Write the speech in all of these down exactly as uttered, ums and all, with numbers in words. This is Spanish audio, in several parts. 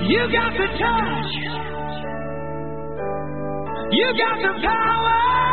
You got the touch. You got the power.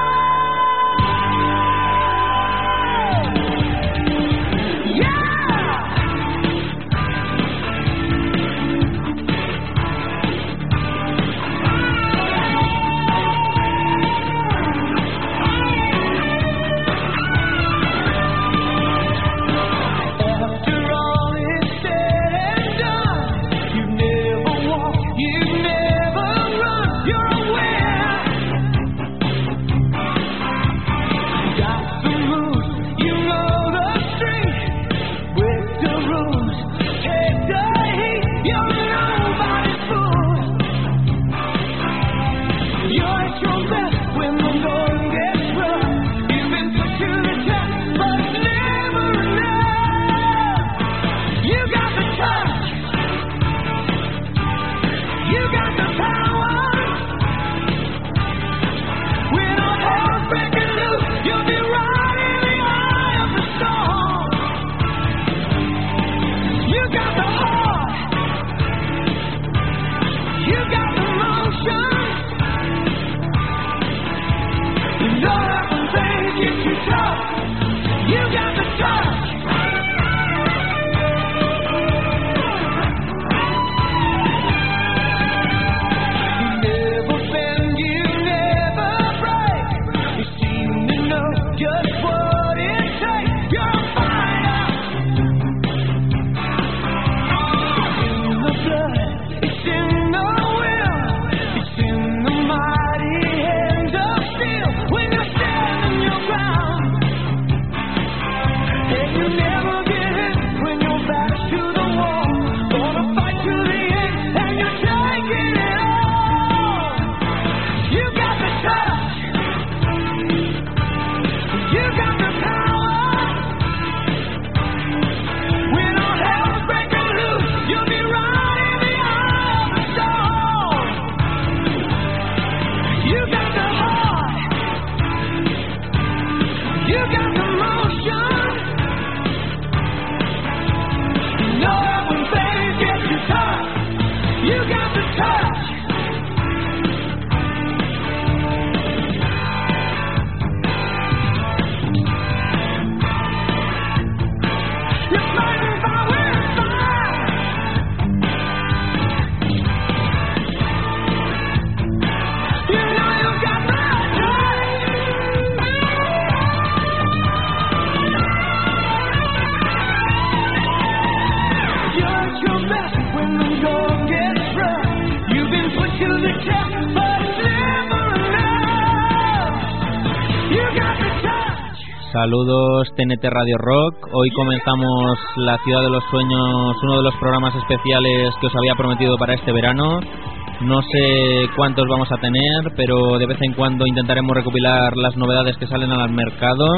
Saludos T N T Radio Rock. Hoy comenzamos La Ciudad de los Sueños, uno de los programas especiales que os había prometido para este verano. No sé cuántos vamos a tener, pero de vez en cuando intentaremos recopilar las novedades que salen al mercado.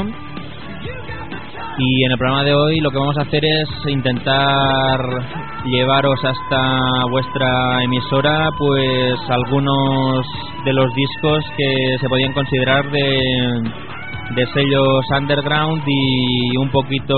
Y en el programa de hoy lo que vamos a hacer es intentar llevaros hasta vuestra emisora pues algunos de los discos que se podían considerar de... de sellos underground y un poquito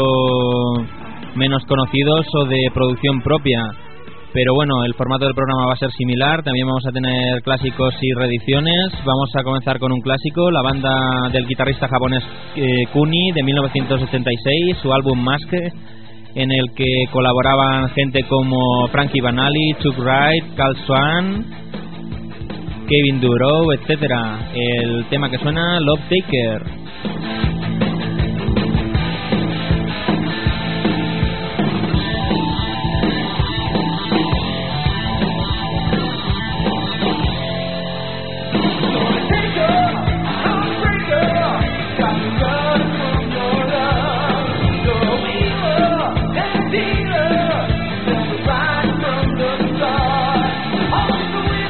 menos conocidos o de producción propia. Pero bueno, el formato del programa va a ser similar. También vamos a tener clásicos y reediciones. Vamos a comenzar con un clásico, la banda del guitarrista japonés eh, Kuni, de mil novecientos ochenta y seis, su álbum Mask, en el que colaboraban gente como Frankie Banali, Chuck Wright, Carl Swan, Kevin Duro, etcétera. El tema que suena, Love Taker.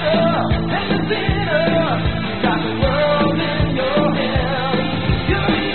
You're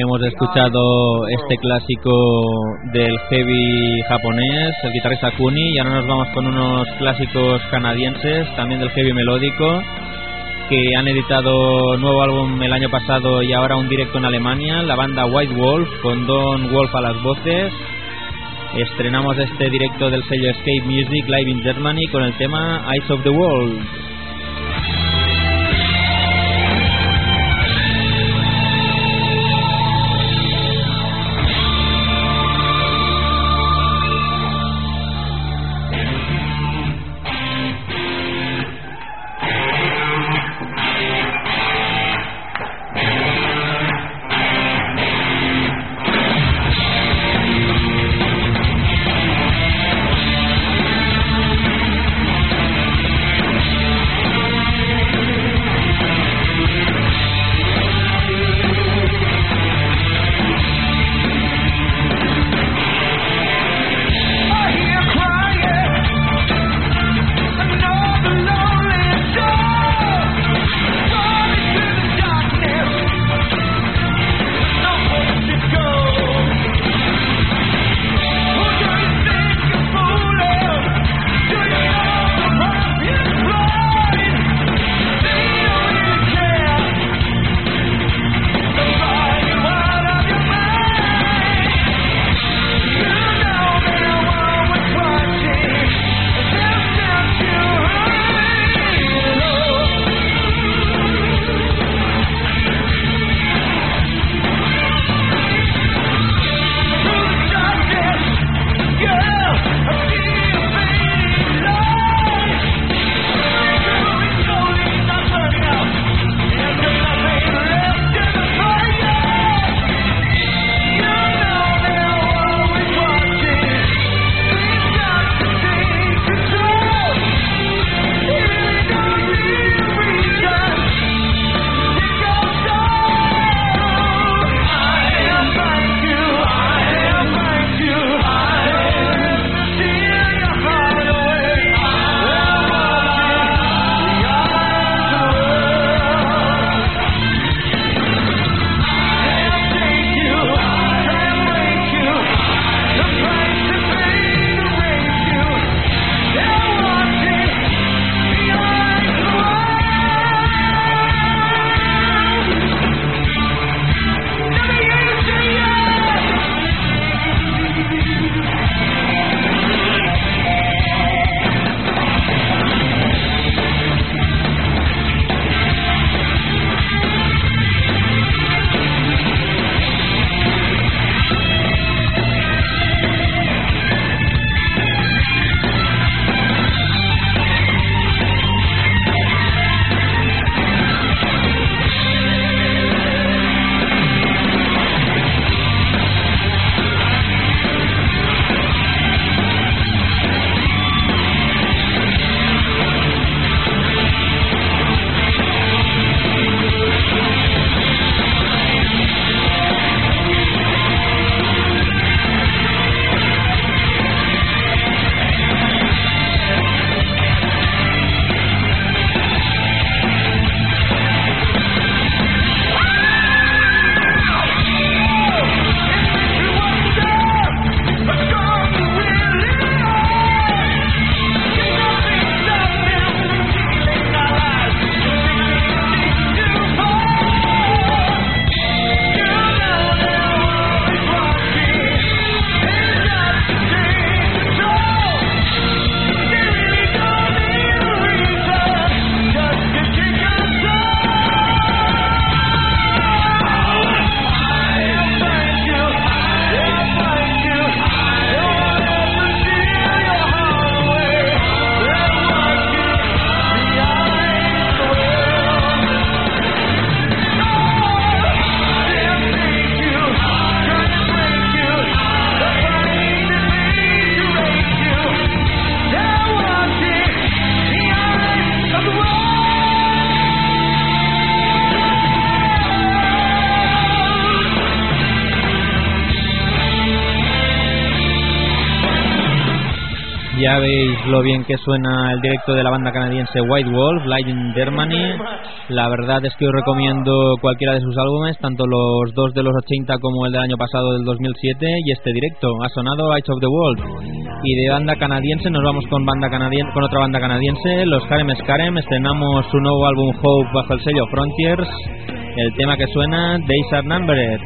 hemos escuchado este clásico del heavy japonés, el guitarrista Kuni, y ahora nos vamos con unos clásicos canadienses, también del heavy melódico, que han editado nuevo álbum el año pasado y ahora un directo en Alemania, la banda White Wolf, con Don Wolf a las voces. Estrenamos este directo del sello Escape Music Live in Germany con el tema Eyes of the World. We'll be right back. sabéis lo bien que suena el directo de la banda canadiense White Wolf, Live in Germany. La verdad es que os recomiendo cualquiera de sus álbumes, tanto los dos de los ochenta como el del año pasado del dos mil siete, y este directo. Ha sonado Eyes of the World. Y de banda canadiense nos vamos con banda canadiense, con otra banda canadiense, los Harem Scarem. Estrenamos su nuevo álbum Hope bajo el sello Frontiers. El tema que suena, Days Are Numbered.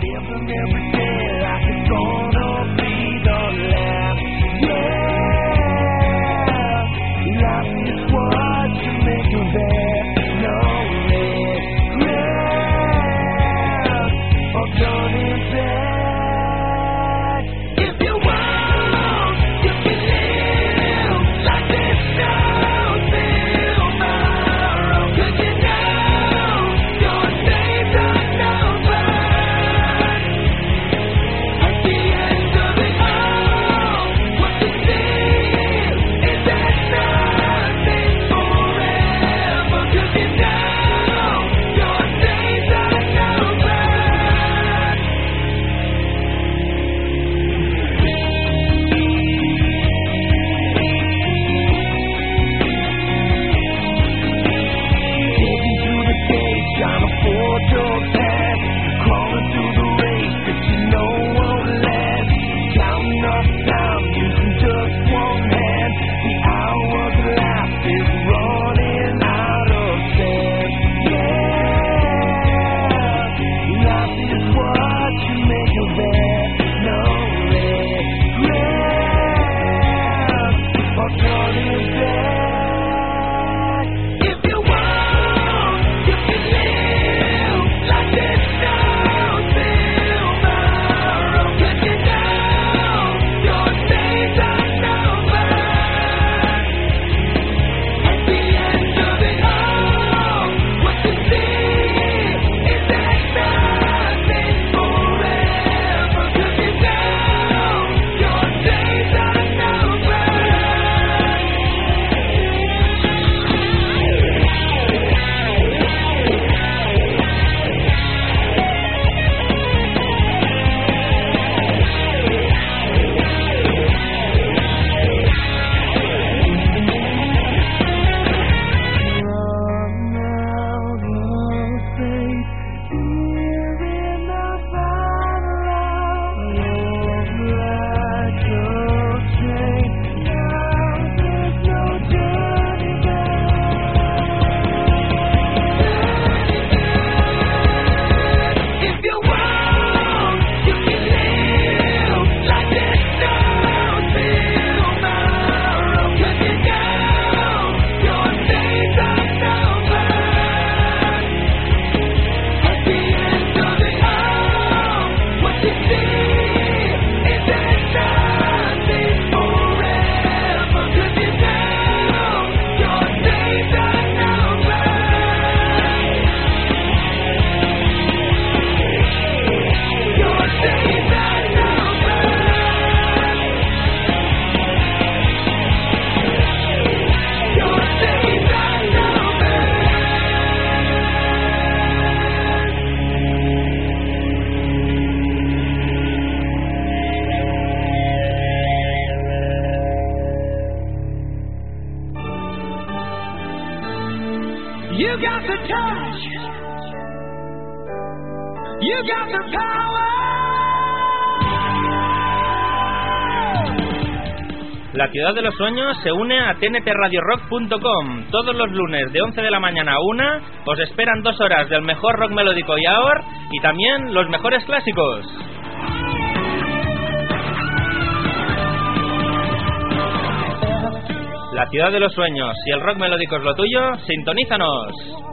You got the touch. You got the power. La Ciudad de los Sueños se une a T N T Radio Rock punto com. Todos los lunes de once de la mañana a una os esperan dos horas del mejor rock melódico y ahora y también los mejores clásicos. La Ciudad de los Sueños, si el rock melódico es lo tuyo, sintonízanos.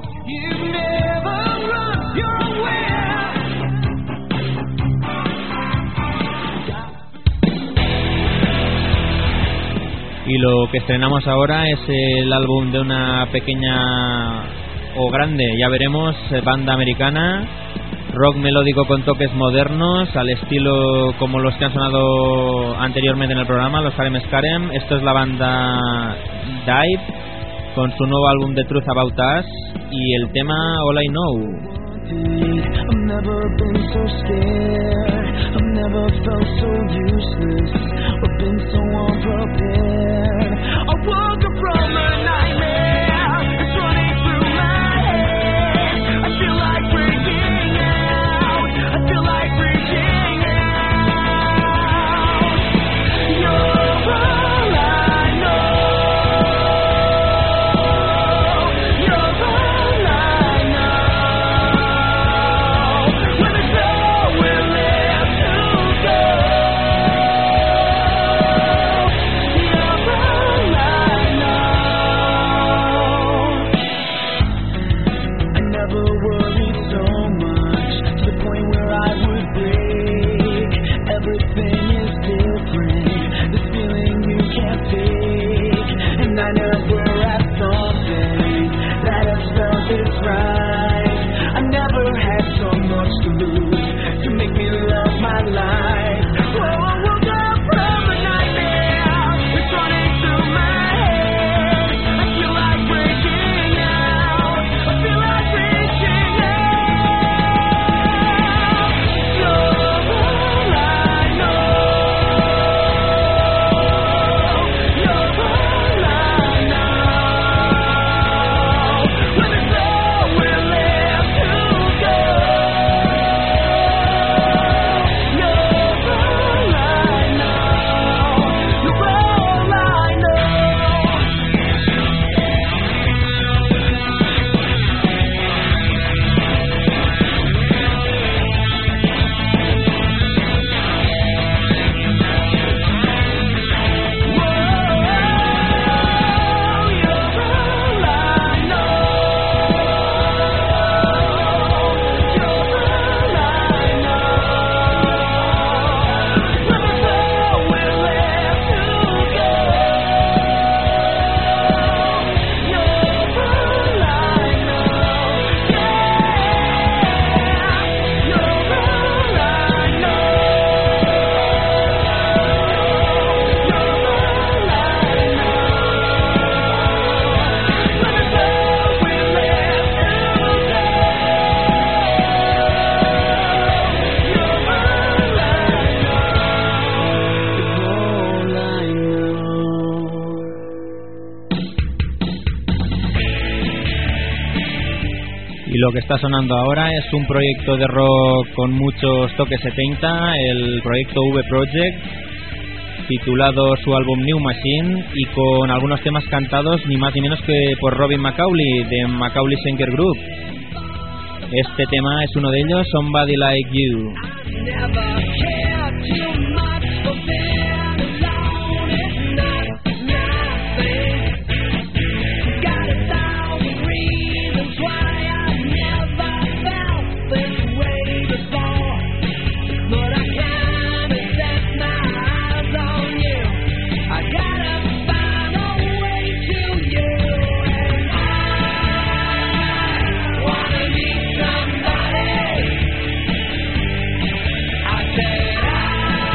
Y lo que estrenamos ahora es el álbum de una pequeña o grande, ya veremos, banda americana, rock melódico con toques modernos, al estilo como los que han sonado anteriormente en el programa, los Harem Scarem. Esto es la banda Dive con su nuevo álbum The Truth About Us y el tema All I Know. I've never been so scared, I've never felt so useless. but been so unprepared. I woke up from a nightmare. It's running through my head. I feel like breaking out. I feel like breaking out. You're all I know. You're all I know. When there's nowhere left to go. You're all I know. I never worried so much to the point where I would break. Everything is different. This feeling you can't fake. And I never had something that I felt is right. I never had so much to lose to make me love my life. Whoa, I woke up from a nightmare. It's running through my head. I feel like breaking out. I feel like reaching out. You're all I know. You're all I know. When there's nowhere left to go. You're all I know. You're all I know. Y lo que está sonando ahora es un proyecto de rock con muchos toques setenta, el proyecto V Project, titulado su álbum New Machine, y con algunos temas cantados ni más ni menos que por Robin McAuley de McAuley Schenker Group. Este tema es uno de ellos, Somebody Like You. Never cared too much for being alone. It's not nothing. Got a thousand reasons why I've never felt this way before. But I kinda set my eyes on you. I gotta find a way to you. And I wanna meet somebody. I said I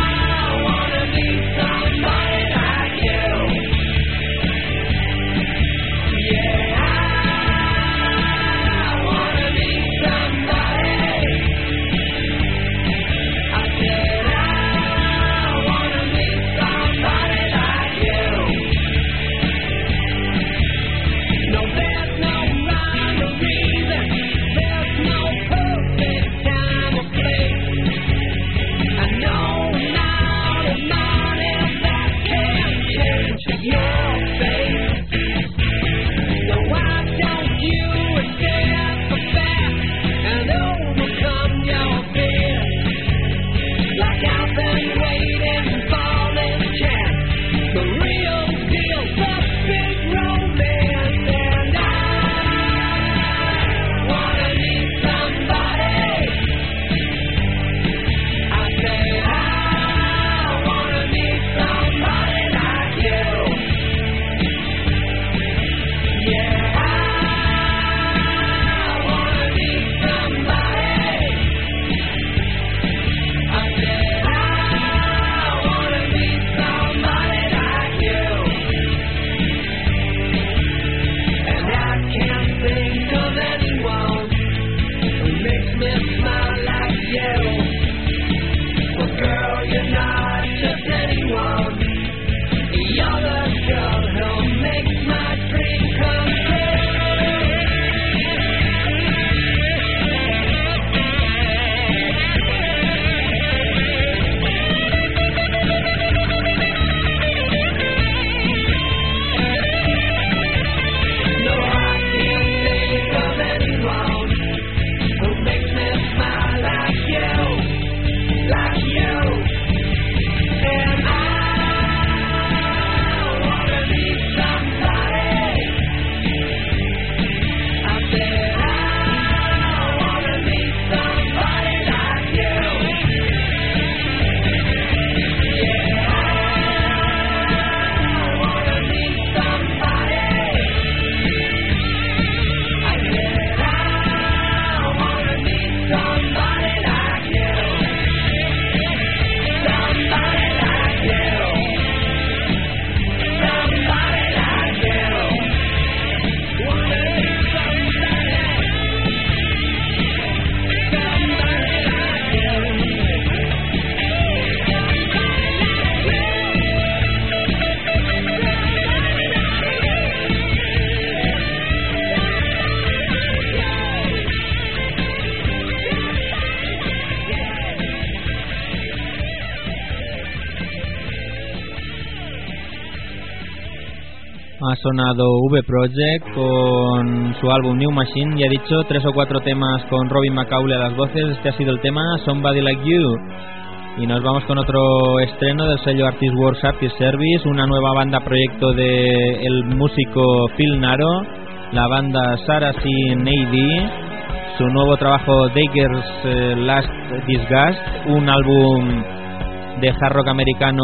ha sonado V Project con su álbum New Machine y ha dicho tres o cuatro temas con Robin McAuley a las voces. Este ha sido el tema Somebody Like You. Y nos vamos con otro estreno del sello Artist Works Artist Service, una nueva banda proyecto de el músico Phil Naro, la banda Sarah C. Nady, su nuevo trabajo Dagger's eh, Last Disgust, un álbum de hard rock americano,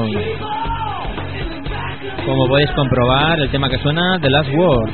como podéis comprobar. El tema que suena, The Last Word.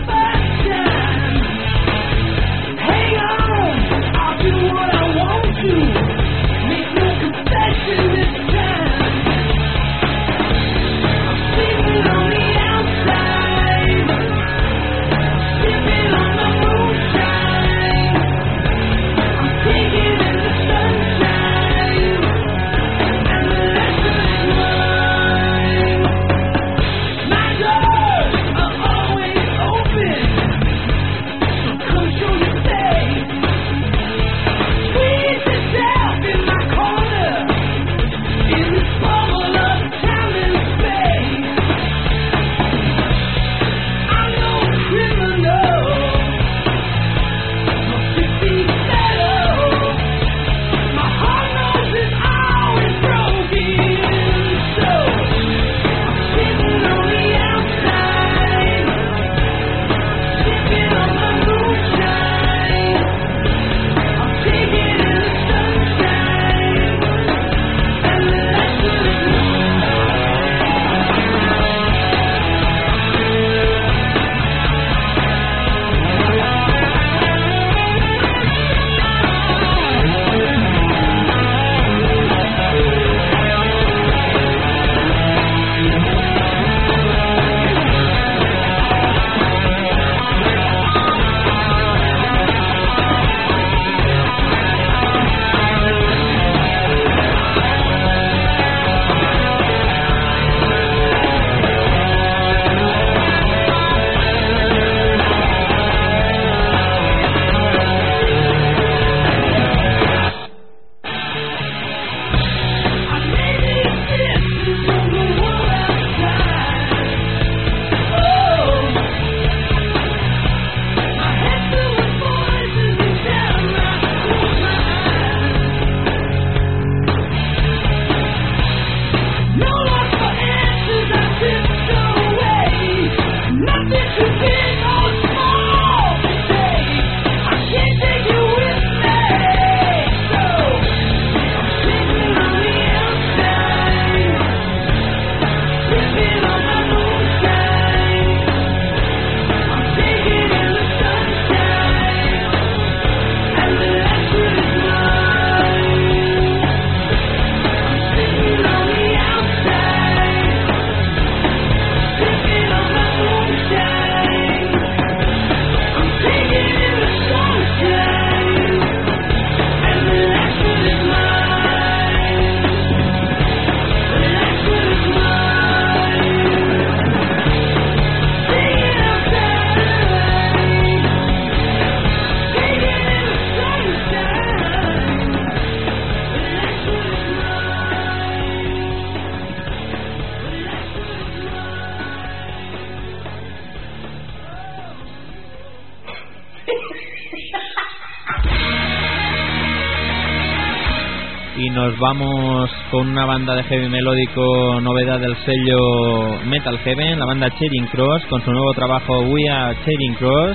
Y nos vamos con una banda de heavy melódico, novedad del sello Metal Heaven, la banda Charing Cross, con su nuevo trabajo We Are Charing Cross.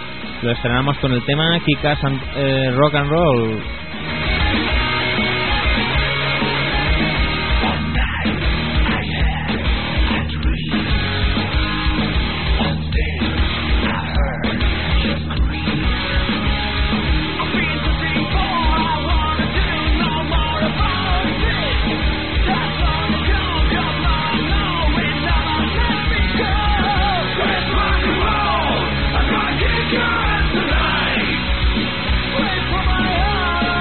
Lo estrenamos con el tema Kick-Ass and, eh, Rock and Roll. Wait for my heart.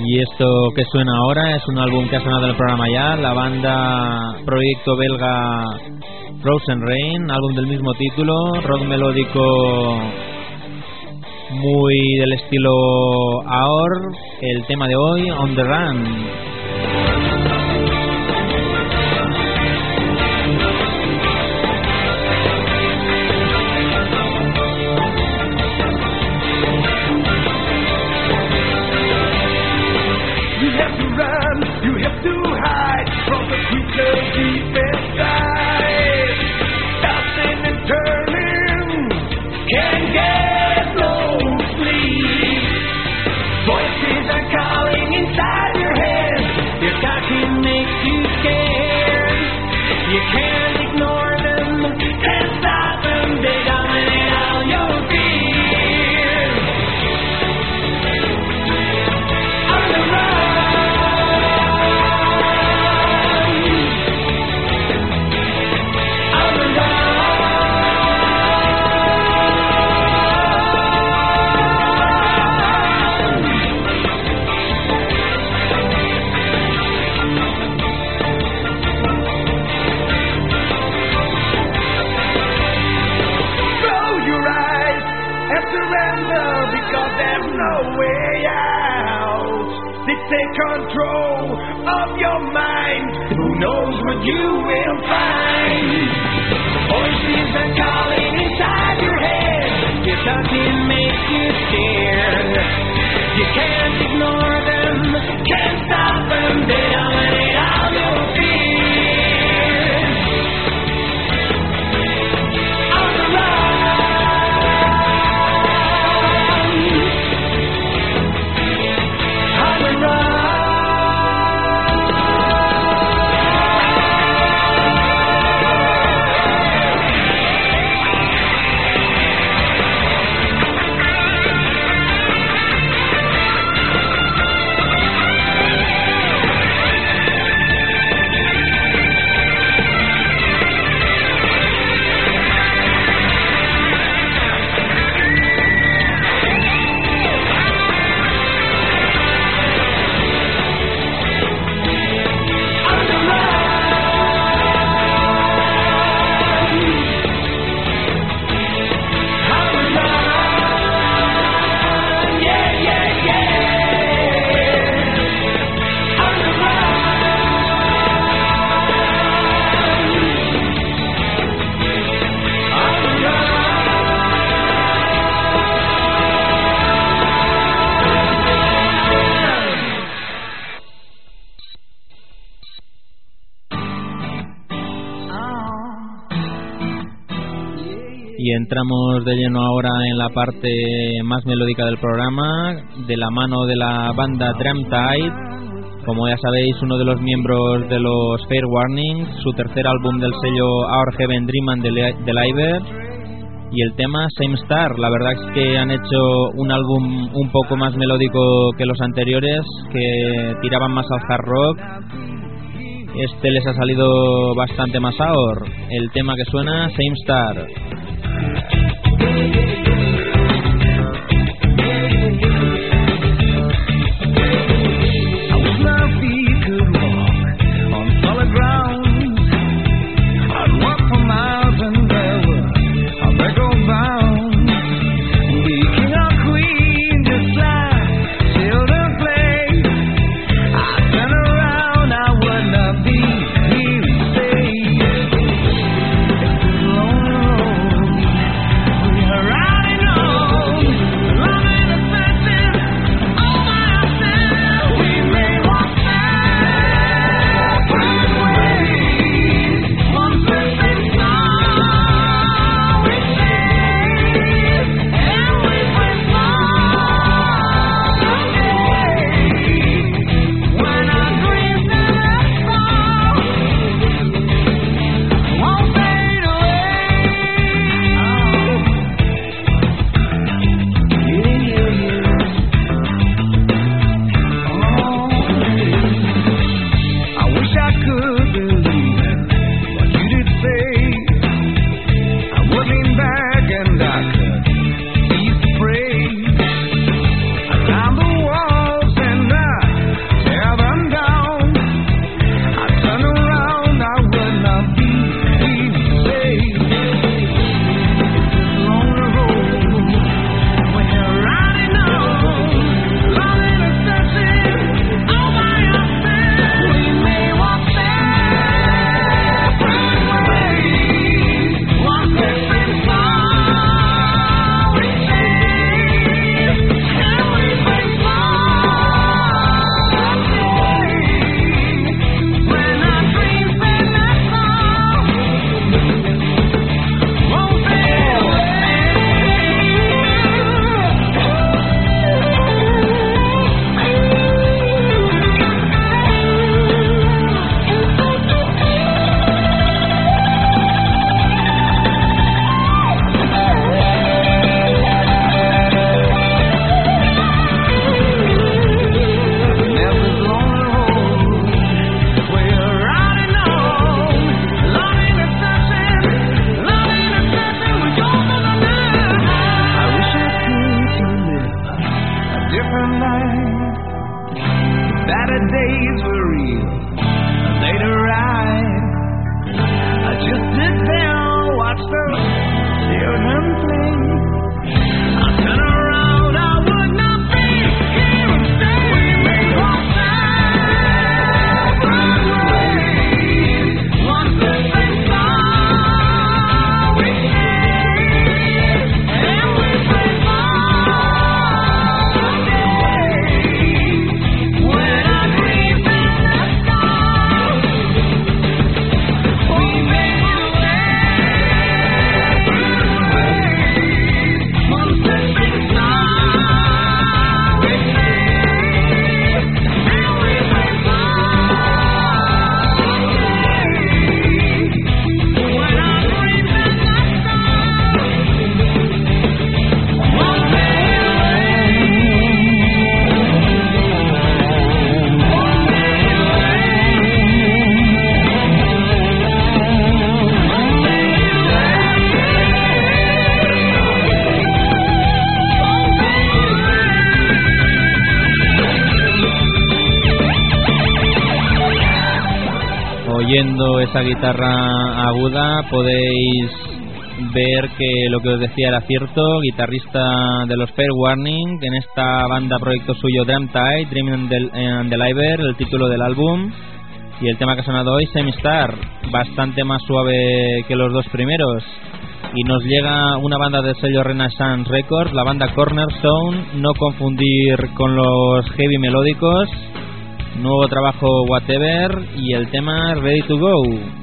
Y esto que suena ahora es un álbum que ha sonado en el programa ya, la banda proyecto belga Frozen Rain, álbum del mismo título, rock melódico muy del estilo A O R, el tema de hoy, On the Run. Y entramos de lleno ahora en la parte más melódica del programa, de la mano de la banda Dreamtide. Como ya sabéis, uno de los miembros de los Fair Warning, su tercer álbum del sello Our Heaven Dream and Deliver, y el tema Same Star. La verdad es que han hecho un álbum un poco más melódico que los anteriores, que tiraban más al hard rock. Este les ha salido bastante más A O R. El tema que suena, Same Star. Around oyendo esa guitarra aguda podéis ver que lo que os decía era cierto. Guitarrista de los Fair Warning, en esta banda proyecto suyo Drum Tide, Dream and the, and the Liver, el título del álbum. Y el tema que ha sonado hoy, Semi-Star, bastante más suave que los dos primeros. Y nos llega una banda del sello Renaissance Records, la banda Cornerstone, no confundir con los heavy melódicos. Nuevo trabajo Whatever y el tema Ready to Go.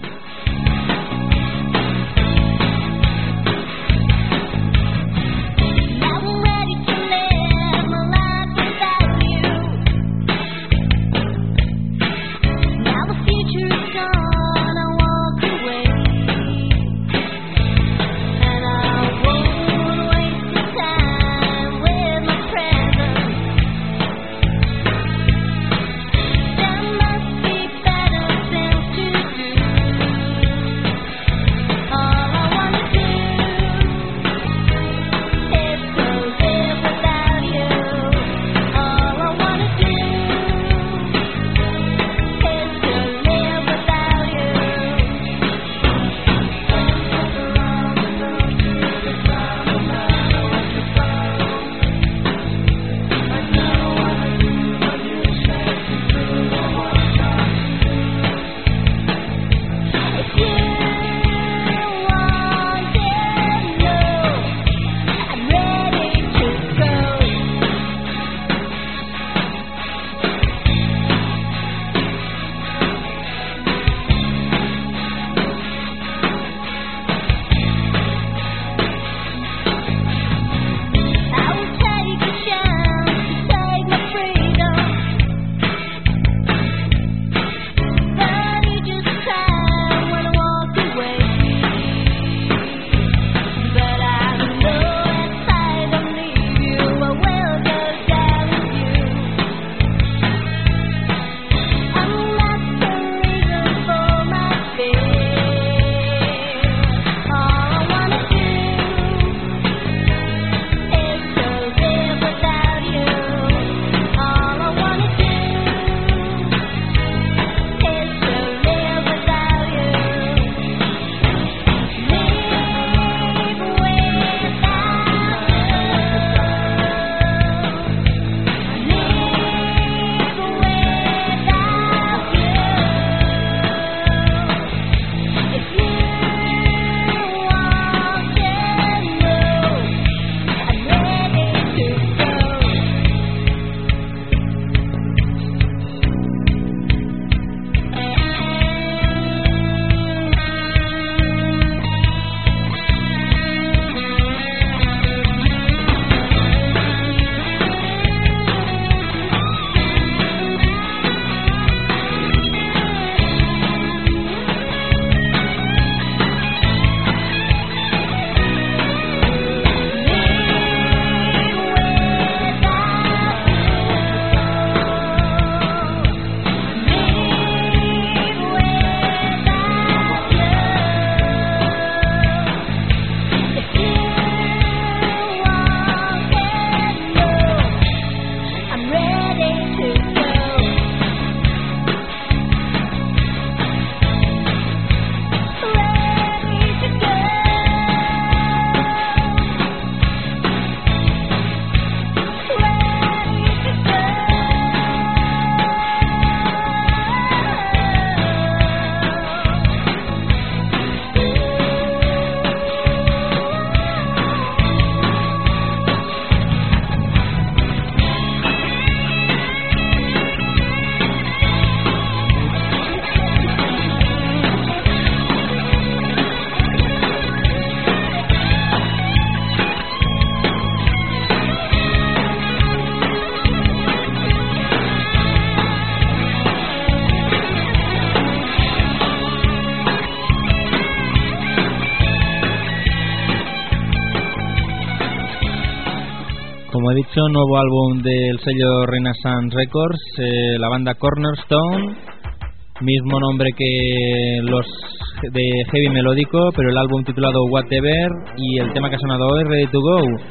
Como he dicho, nuevo álbum del sello Renaissance Records, eh, la banda Cornerstone, mismo nombre que los de heavy melódico, pero el álbum titulado Whatever y el tema que ha sonado hoy, Ready to Go.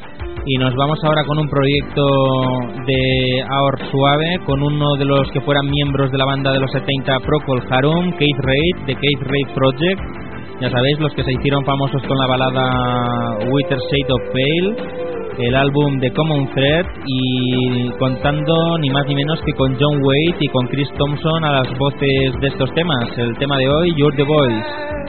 Y nos vamos ahora con un proyecto de Aor Suave, con uno de los que fueran miembros de la banda de los setenta, Procol Harum, Keith Reid, de Keith Reid Project. Ya sabéis, los que se hicieron famosos con la balada Whiter Shade of Pale, el álbum de Common Thread, y contando ni más ni menos que con John Waite y con Chris Thompson a las voces de estos temas. El tema de hoy, You're the Voice.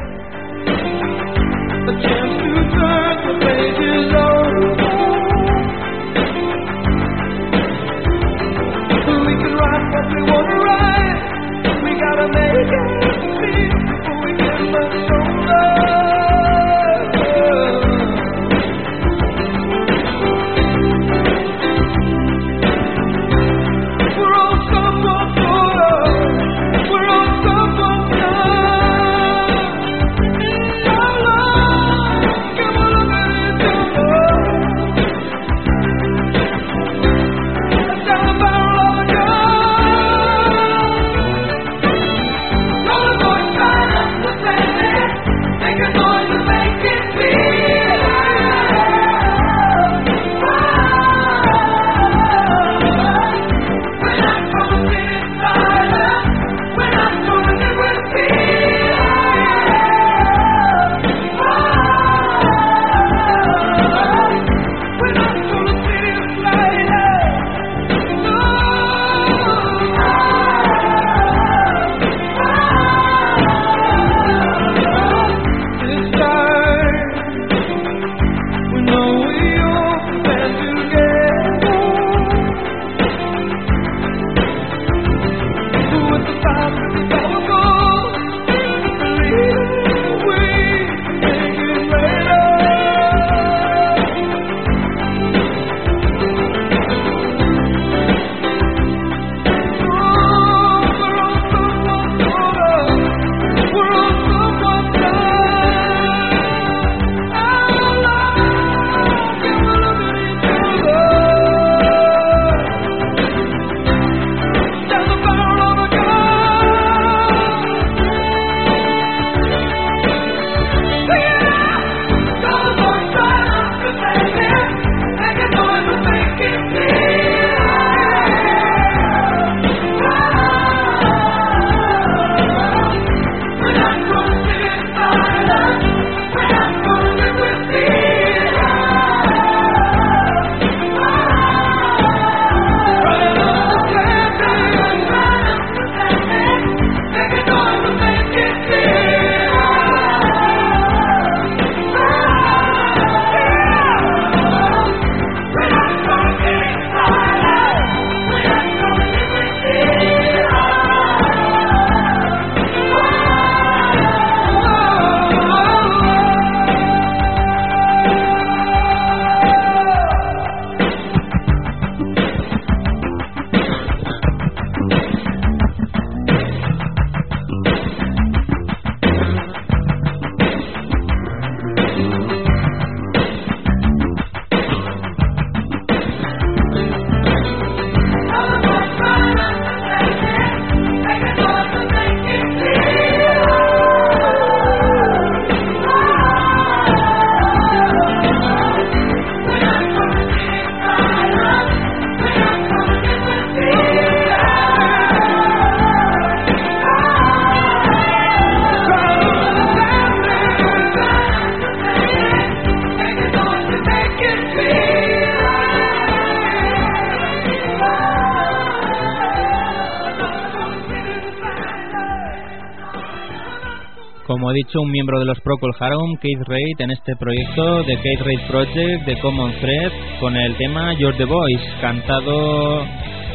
Como he dicho, un miembro de los Procol Harum, Keith Reid, en este proyecto de Keith Reid Project de Common Thread, con el tema You're the Voice, cantado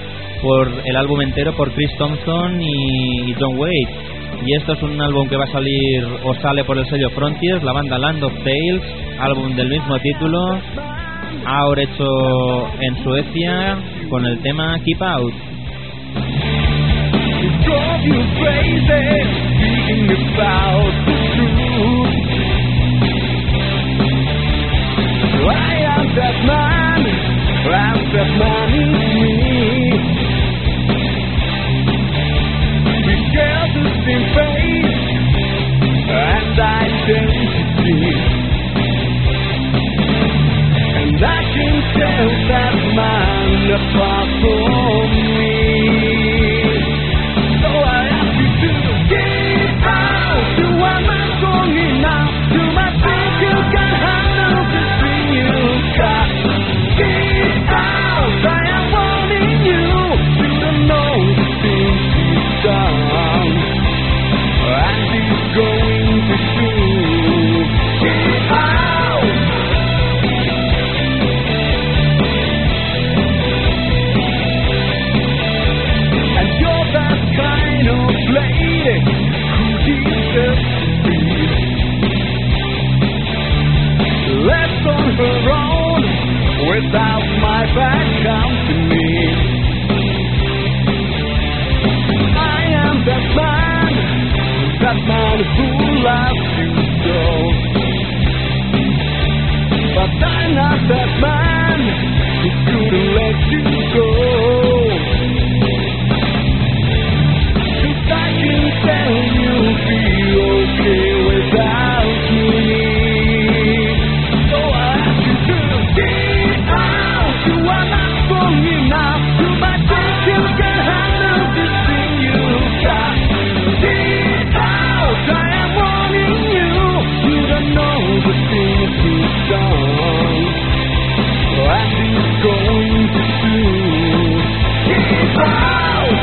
por el álbum entero por Chris Thompson y John Waite. Y esto es un álbum que va a salir o sale por el sello Frontiers, la banda Land of Tales, álbum del mismo título, ahora hecho en Suecia, con el tema Keep Out. Drove you crazy, speaking about the truth. I am that man, I'm that man in me. We share the same face and identity, and I can tell that man apart from me. So I ask you to get out. Do I not strong enough? Do I think you can handle the thing you got? Get out. I am warning you. You don't know the things you've done, and it's going to do. Get out. And you're that kind of lady who deserves to be left on her own without my back company. I am that man, that man who loves you so. But I'm not that man who couldn't let you go. 'Cause I can tell you'll be okay without me. So I ask you to get out. You are not strong enough. You might think you can handle this thing you got. Get out. I am warning you. You don't know the things you've done, and it's going to do. Get out.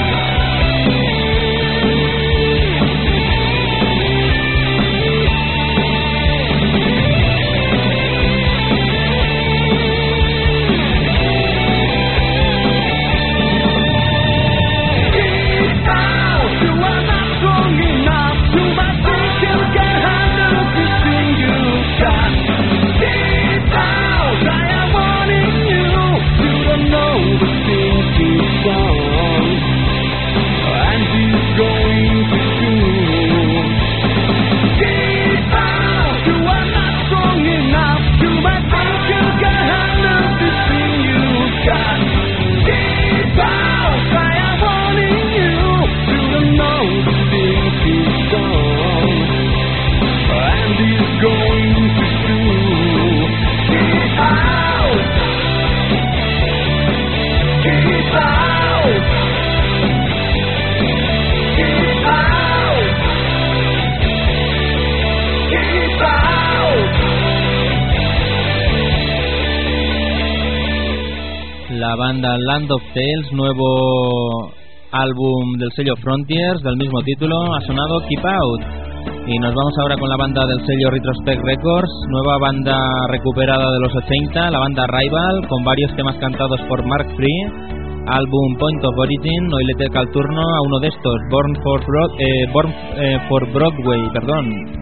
La banda Land of Tales, nuevo álbum del sello Frontiers del mismo título, ha sonado Keep Out. Y nos vamos ahora con la banda del sello Retrospect Records, nueva banda recuperada de los ochenta, la banda Rival, con varios temas cantados por Mark Free, álbum Point of Origin. Hoy le toca el turno a uno de estos, Born for, Broad, eh, Born, eh, for Broadway, perdón.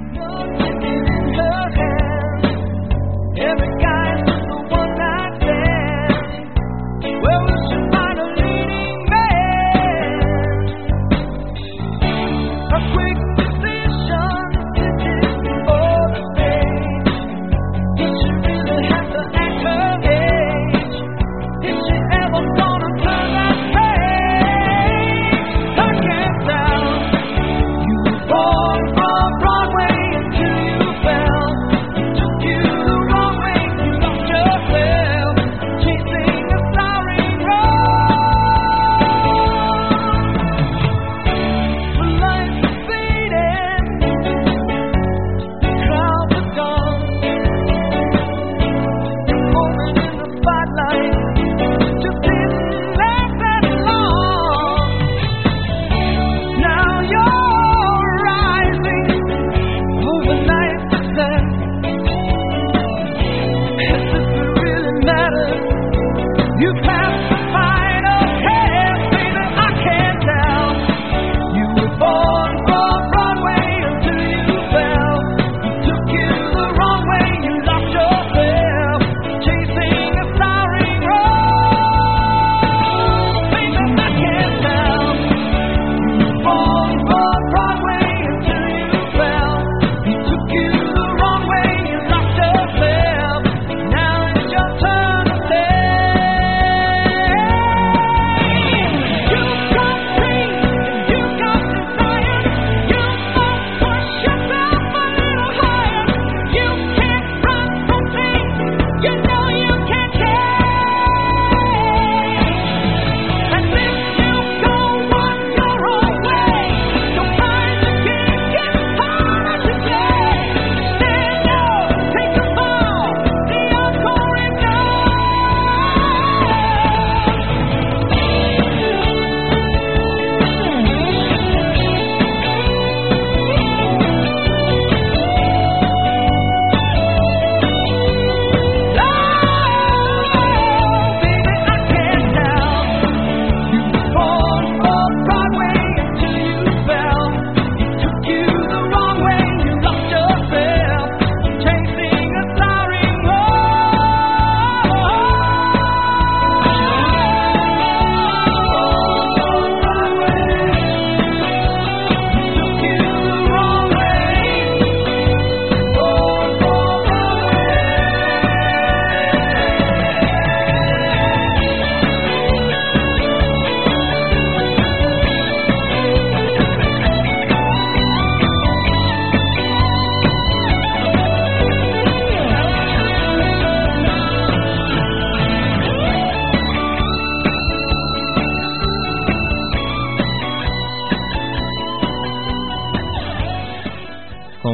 Broadway.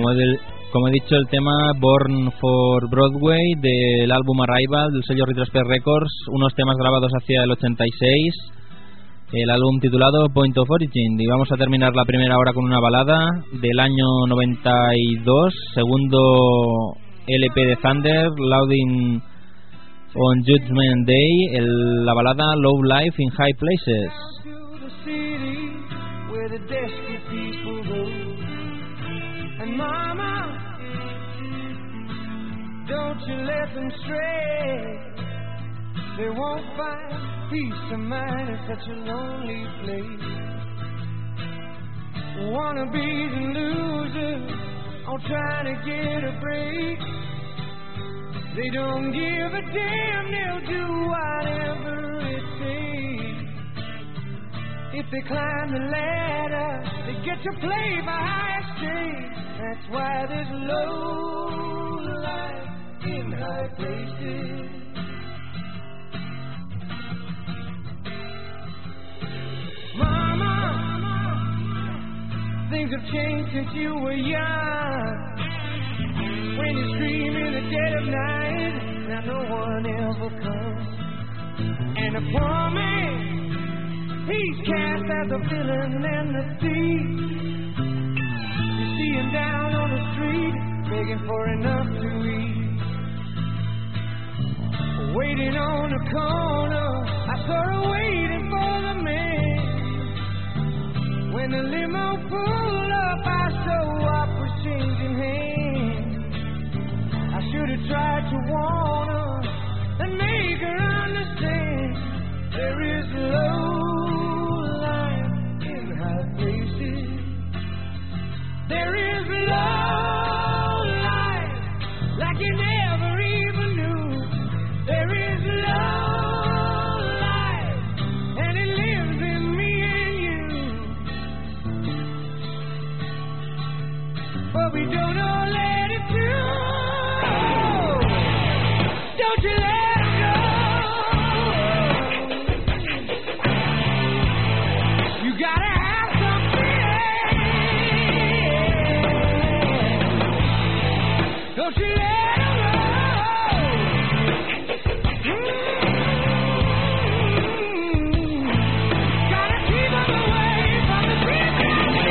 como, del, como he dicho, el tema Born for Broadway del álbum Arrival del sello Retrospect Records, unos temas grabados hacia el ochenta y seis, el álbum titulado Point of Origin. Y vamos a terminar la primera hora con una balada del año noventa y dos, segundo L P de Thunder, Loading on Judgment Day, el, la balada Low Life in High Places. And mama, don't you let them stray. They won't find peace of mind in such a lonely place. Wannabes and losers all trying to get a break. They don't give a damn, they'll do whatever it takes. If they climb the ladder, they get to play for high stakes. That's why there's low life in high places. Mama, things have changed since you were young. When you scream in the dead of night, now no one ever comes. And a poor man, he's cast as a villain and a thief. You see him down on the street, begging for enough to eat. Waiting on the corner, I saw her waiting for the man. When the limo pulled up, I saw what was changing hands. I should have tried to warn her and make her understand. There is low life in high places. There is low life like you never even knew. There is low life and it lives in me and you. But we don't all let it through. Don't you let it go. You gotta have something. Don't you let it go. Mm-hmm. Gotta keep them away from the people.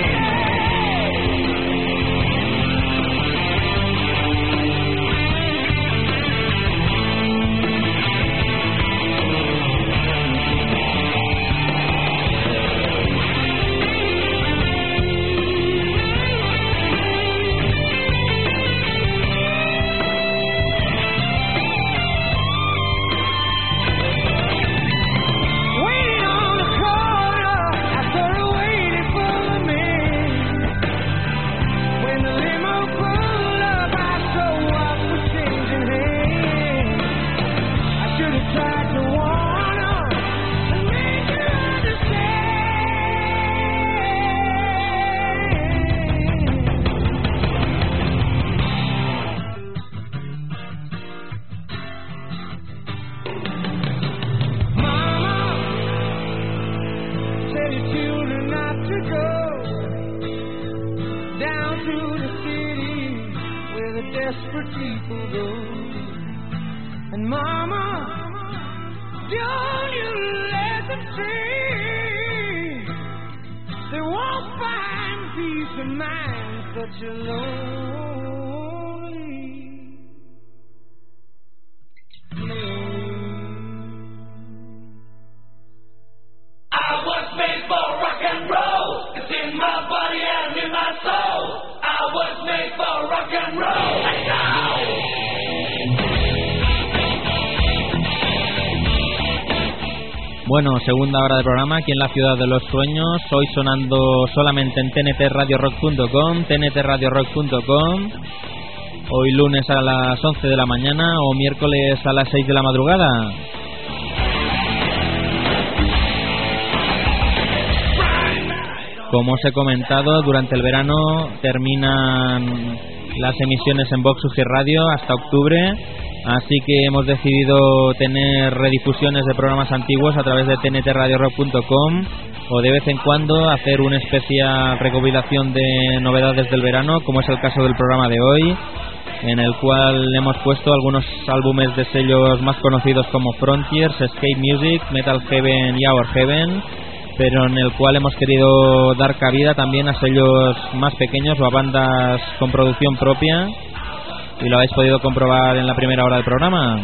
Bueno, segunda hora de programa aquí en la ciudad de los sueños, hoy sonando solamente en T N T radio rock punto com, T N T radio rock punto com, hoy lunes a las once de la mañana o miércoles a las seis de la madrugada. Como os he comentado, durante el verano terminan las emisiones en Vox U G Radio hasta octubre. Así que hemos decidido tener redifusiones de programas antiguos a través de T N T radio rock punto com o de vez en cuando hacer una especial recopilación de novedades del verano, como es el caso del programa de hoy, en el cual hemos puesto algunos álbumes de sellos más conocidos como Frontiers, Escape Music, Metal Heaven y Our Heaven, pero en el cual hemos querido dar cabida también a sellos más pequeños o a bandas con producción propia, y lo habéis podido comprobar en la primera hora del programa.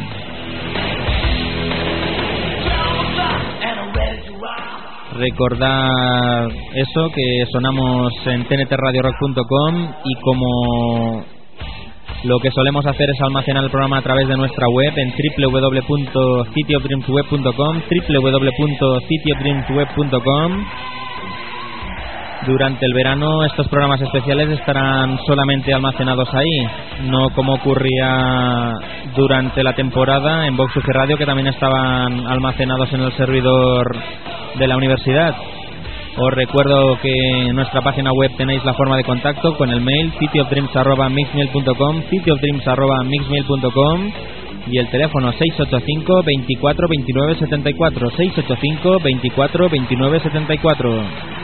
Recordad eso, que sonamos en t n t radio rock punto com, y como lo que solemos hacer es almacenar el programa a través de nuestra web en w w w punto city of dreams web punto com, w w w punto city of dreams web punto com. Durante el verano estos programas especiales estarán solamente almacenados ahí, no como ocurría durante la temporada en Vox U G Radio, que también estaban almacenados en el servidor de la universidad. Os recuerdo que en nuestra página web tenéis la forma de contacto con el mail city of dreams arroba mixmail punto com, city of dreams arroba mixmail punto com, y el teléfono seis ocho cinco, veinticuatro, veintinueve, setenta y cuatro, seis ocho cinco, veinticuatro, veintinueve, setenta y cuatro.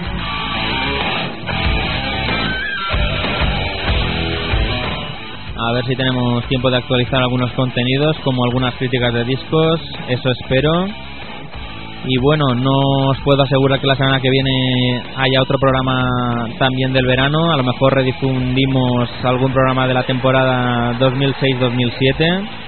A ver si tenemos tiempo de actualizar algunos contenidos, como algunas críticas de discos, eso espero. Y bueno, no os puedo asegurar que la semana que viene haya otro programa también del verano. A lo mejor redifundimos algún programa de la temporada dos mil seis dos mil siete.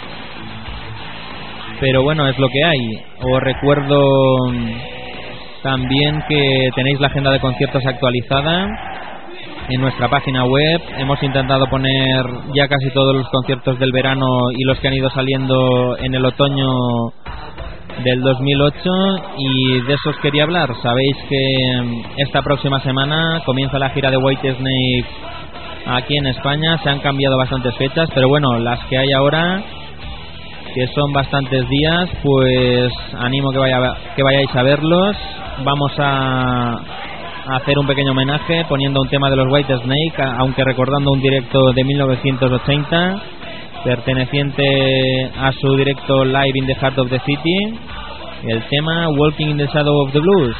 Pero bueno, es lo que hay. Os recuerdo también que tenéis la agenda de conciertos actualizada en nuestra página web. Hemos intentado poner ya casi todos los conciertos del verano y los que han ido saliendo en el otoño del dos mil ocho, y de esos quería hablar. Sabéis que esta próxima semana comienza la gira de Whitesnake aquí en España. Se han cambiado bastantes fechas, pero bueno, las que hay ahora, que son bastantes días, pues animo que, vaya, que vayáis a verlos. Vamos a, a hacer un pequeño homenaje poniendo un tema de los Whitesnake, aunque recordando un directo de mil novecientos ochenta perteneciente a su directo Live in the Heart of the City, el tema Walking in the Shadow of the Blues.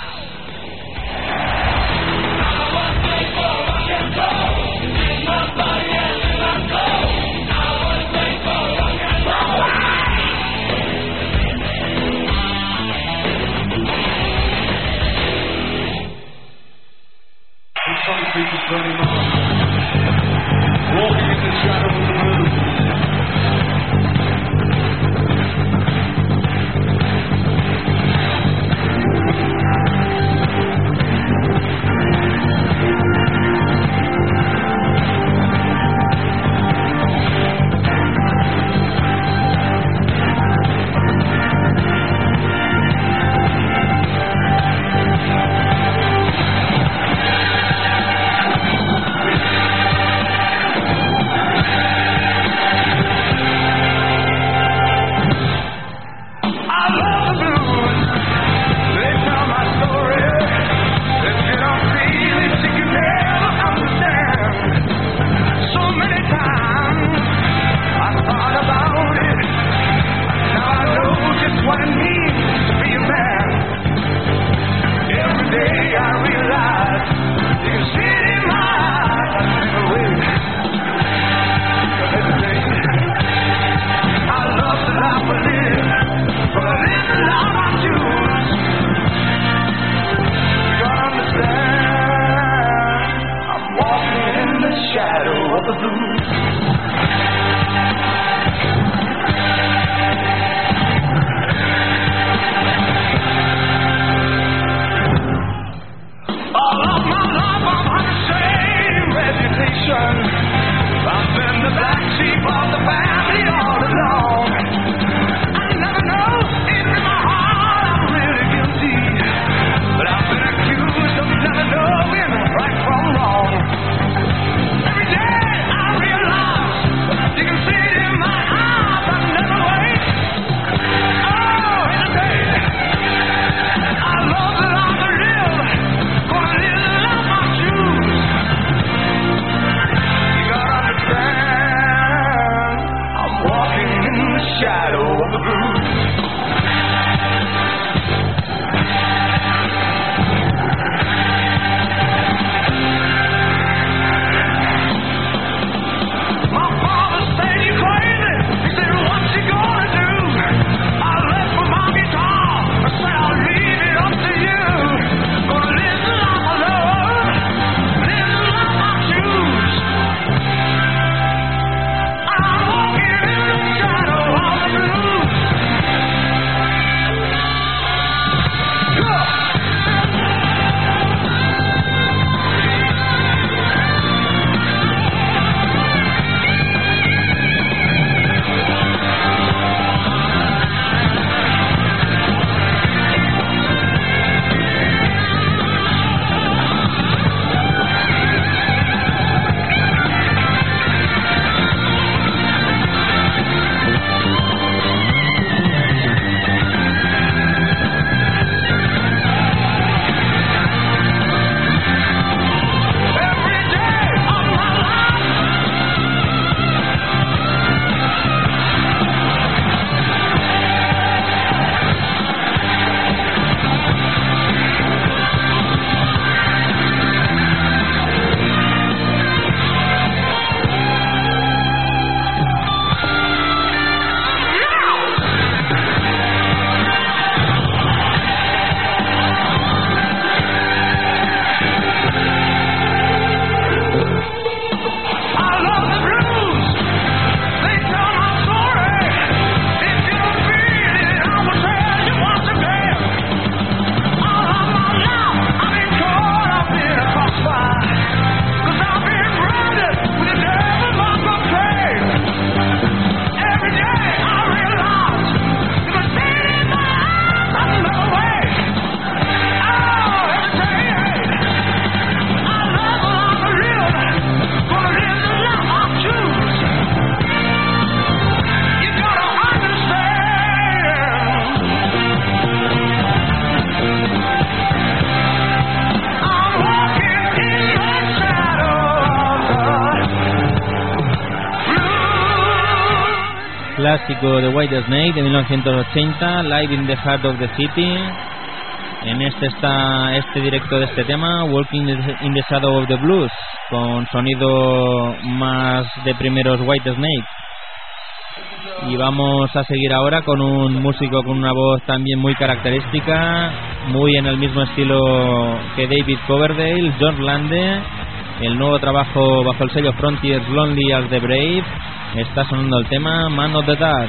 clásico de Whitesnake de mil novecientos ochenta, Live in the Heart of the City. En este está este directo de este tema, Walking in the Shadow of the Blues, con sonido más de primeros Whitesnake. Y vamos a seguir ahora con un músico con una voz también muy característica, muy en el mismo estilo que David Coverdale, John Lande. El nuevo trabajo bajo el sello Frontiers, Lonely as the Brave. Está sonando el tema Man of the Dark.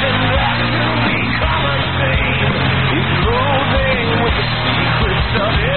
Of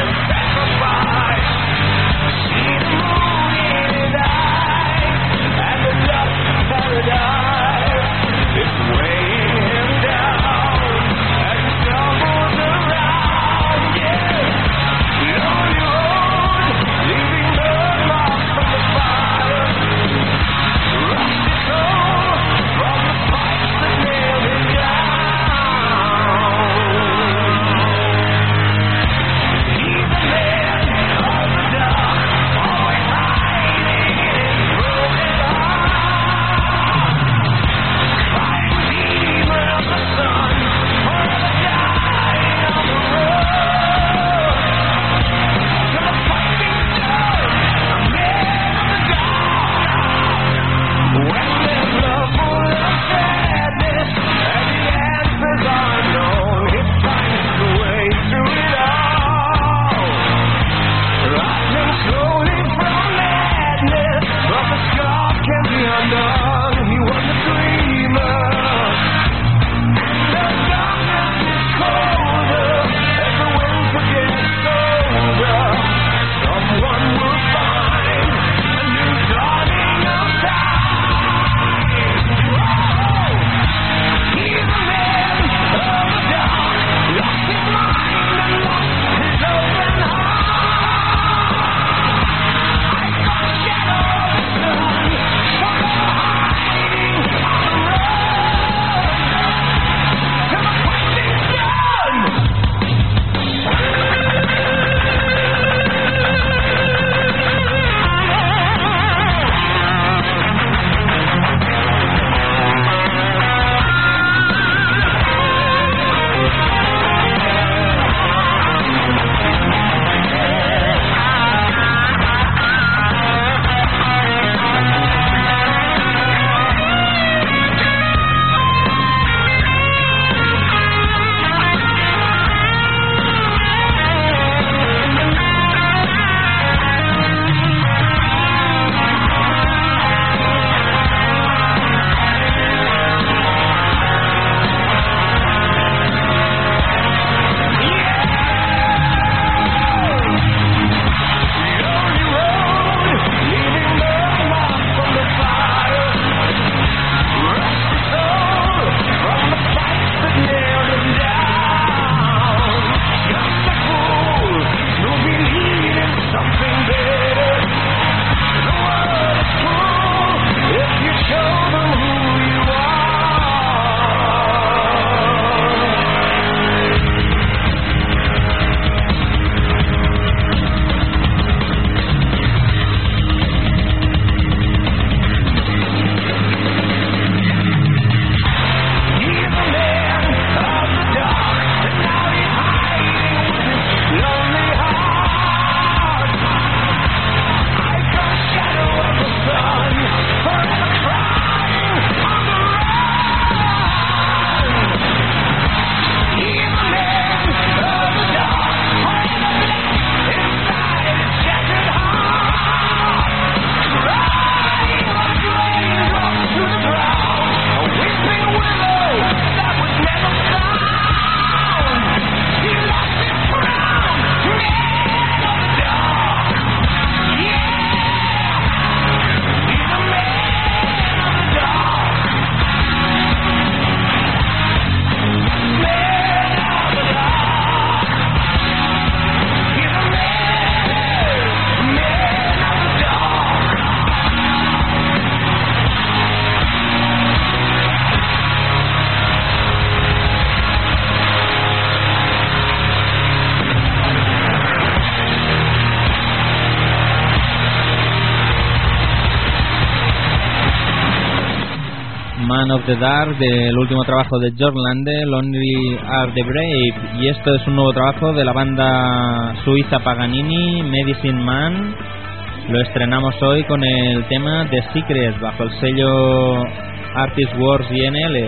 Man of the Dark, del último trabajo de Jorlande, Lonely Are the Brave, y esto es un nuevo trabajo de la banda suiza Paganini, Medicine Man. Lo estrenamos hoy con el tema The Secret bajo el sello Artist Wars I N L.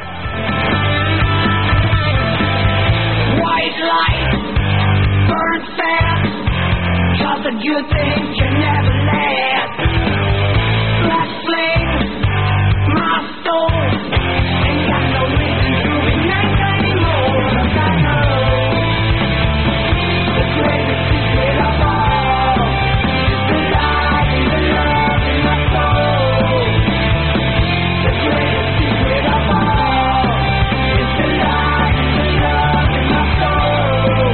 White light burns fast, 'cause the good things can never last. Black flame, my soul, ain't got no reason to be nice anymore. 'Cause I know the greatest secret of all is the light and the love in my soul. The greatest secret of all is the light and the love in my soul.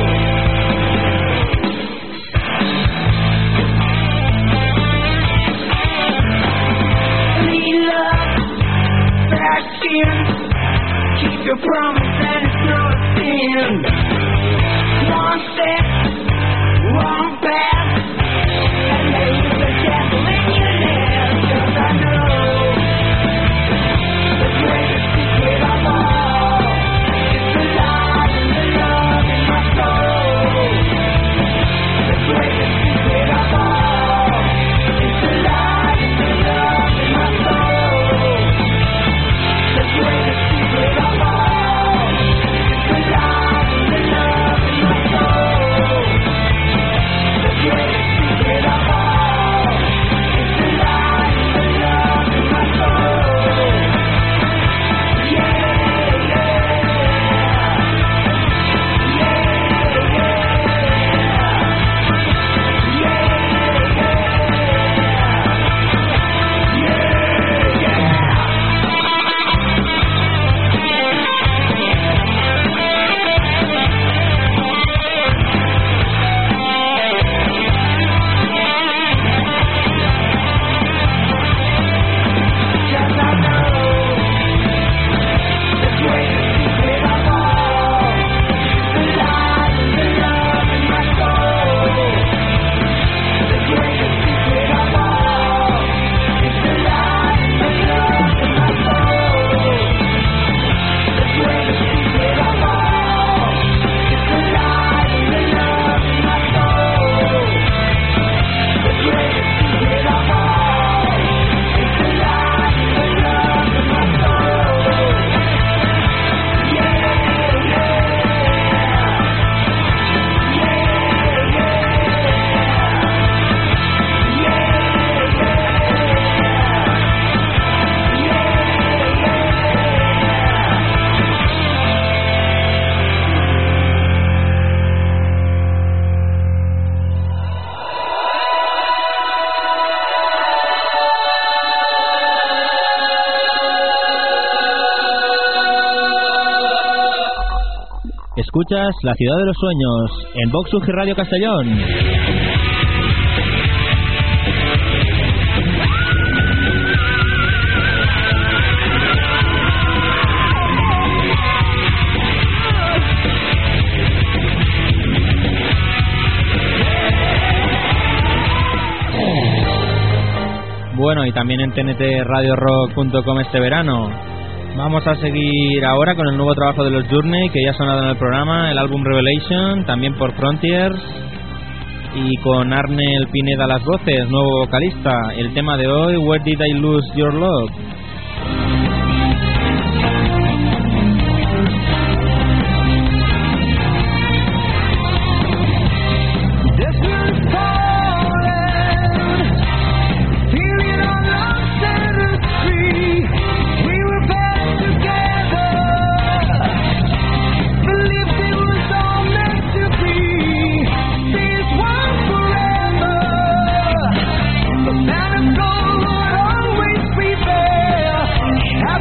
Keep your promise and it's not a sin. One step, one path, and there is the devil in your hands. 'Cause I know the greatest secret of all is the light and the love in my soul. The greatest secret of all is the light and the love in my soul. The greatest secret of all is the light and the love in my soul. The greatest secret of all is the light and the love in my soul. Yeah, yeah, yeah, yeah, Escuchas La Ciudad de los Sueños en Vox U G Radio Castellón. Bueno, y también en T N T Radio Rock punto com este verano. Vamos a seguir ahora con el nuevo trabajo de los Journey, que ya ha sonado en el programa, el álbum Revelation, también por Frontiers, y con Arnel Pineda a las voces, nuevo vocalista. El tema de hoy, Where Did I Lose Your Love? Now it's gone, always be there.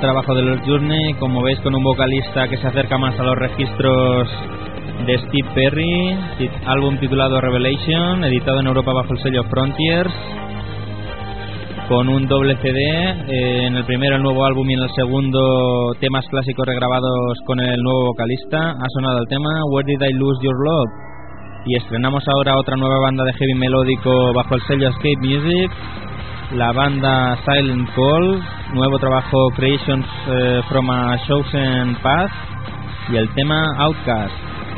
trabajo de los Journey, como veis con un vocalista que se acerca más a los registros de Steve Perry, álbum titulado Revelation, editado en Europa bajo el sello Frontiers, con un doble C D, eh, en el primero el nuevo álbum y en el segundo temas clásicos regrabados con el nuevo vocalista. Ha sonado el tema Where Did I Lose Your Love, y estrenamos ahora otra nueva banda de heavy melódico bajo el sello Escape Music, la banda Silent Call, nuevo trabajo Creations eh, from a Chosen Path, y el tema Outcast.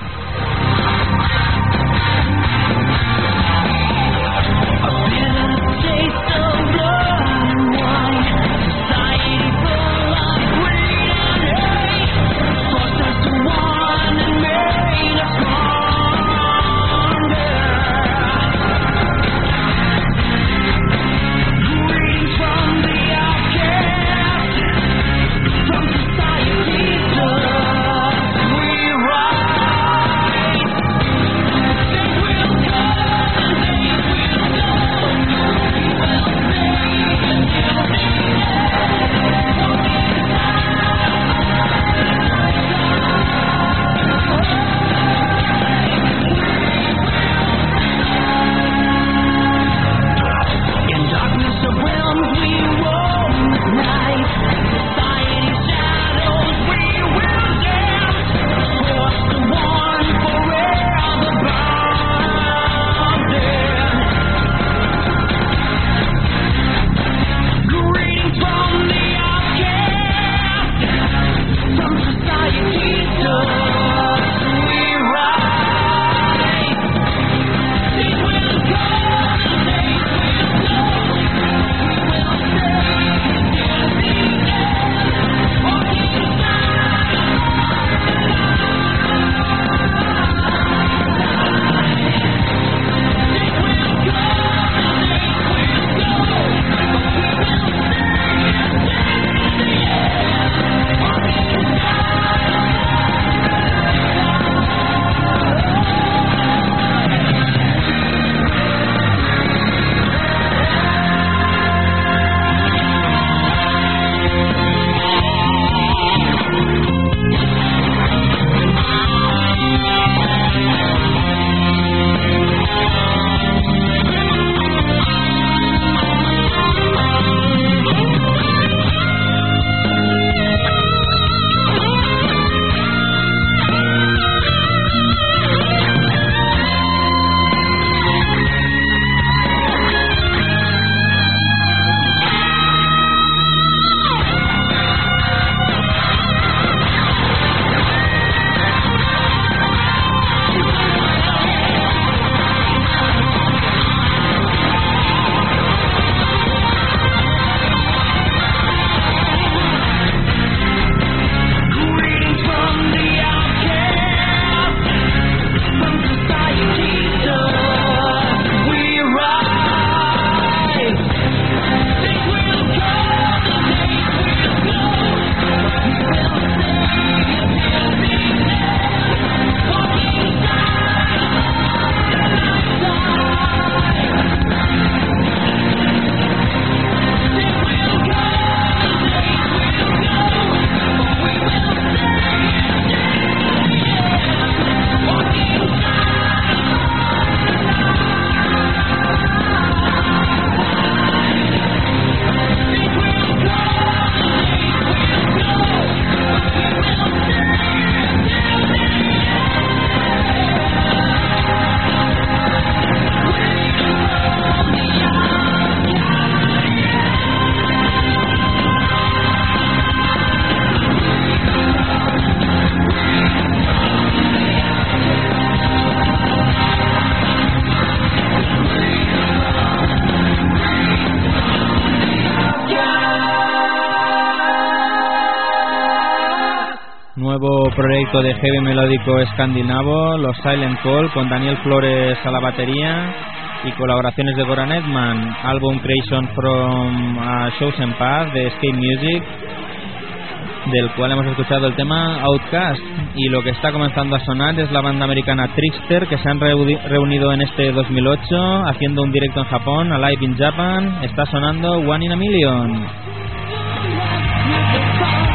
nuevo proyecto de heavy melódico escandinavo, los Silent Call, con Daniel Flores a la batería y colaboraciones de Goran Edman, álbum Creation from a Chosen Path de Escape Music, del cual hemos escuchado el tema Outcast. Y lo que está comenzando a sonar es la banda americana Trickster, que se han reunido en este dos mil ocho haciendo un directo en Japón, Alive in Japan. Está sonando One in a Million.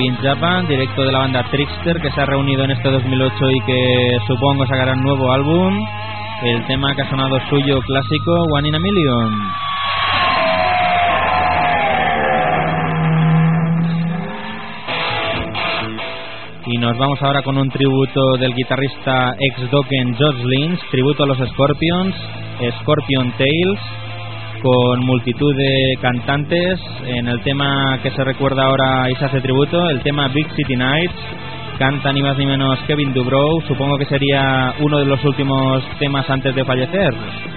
Made in Japan, directo de la banda Trickster, que se ha reunido en este dos mil ocho y que supongo sacará un nuevo álbum. El tema que ha sonado suyo clásico, One in a Million. Y nos vamos ahora con un tributo del guitarrista ex-Dokken George Lynch, tributo a los Scorpions, Scorpion Tales, con multitud de cantantes. En el tema que se recuerda ahora y se hace tributo, el tema Big City Nights, canta ni más ni menos Kevin Dubrow, supongo que sería uno de los últimos temas antes de fallecer.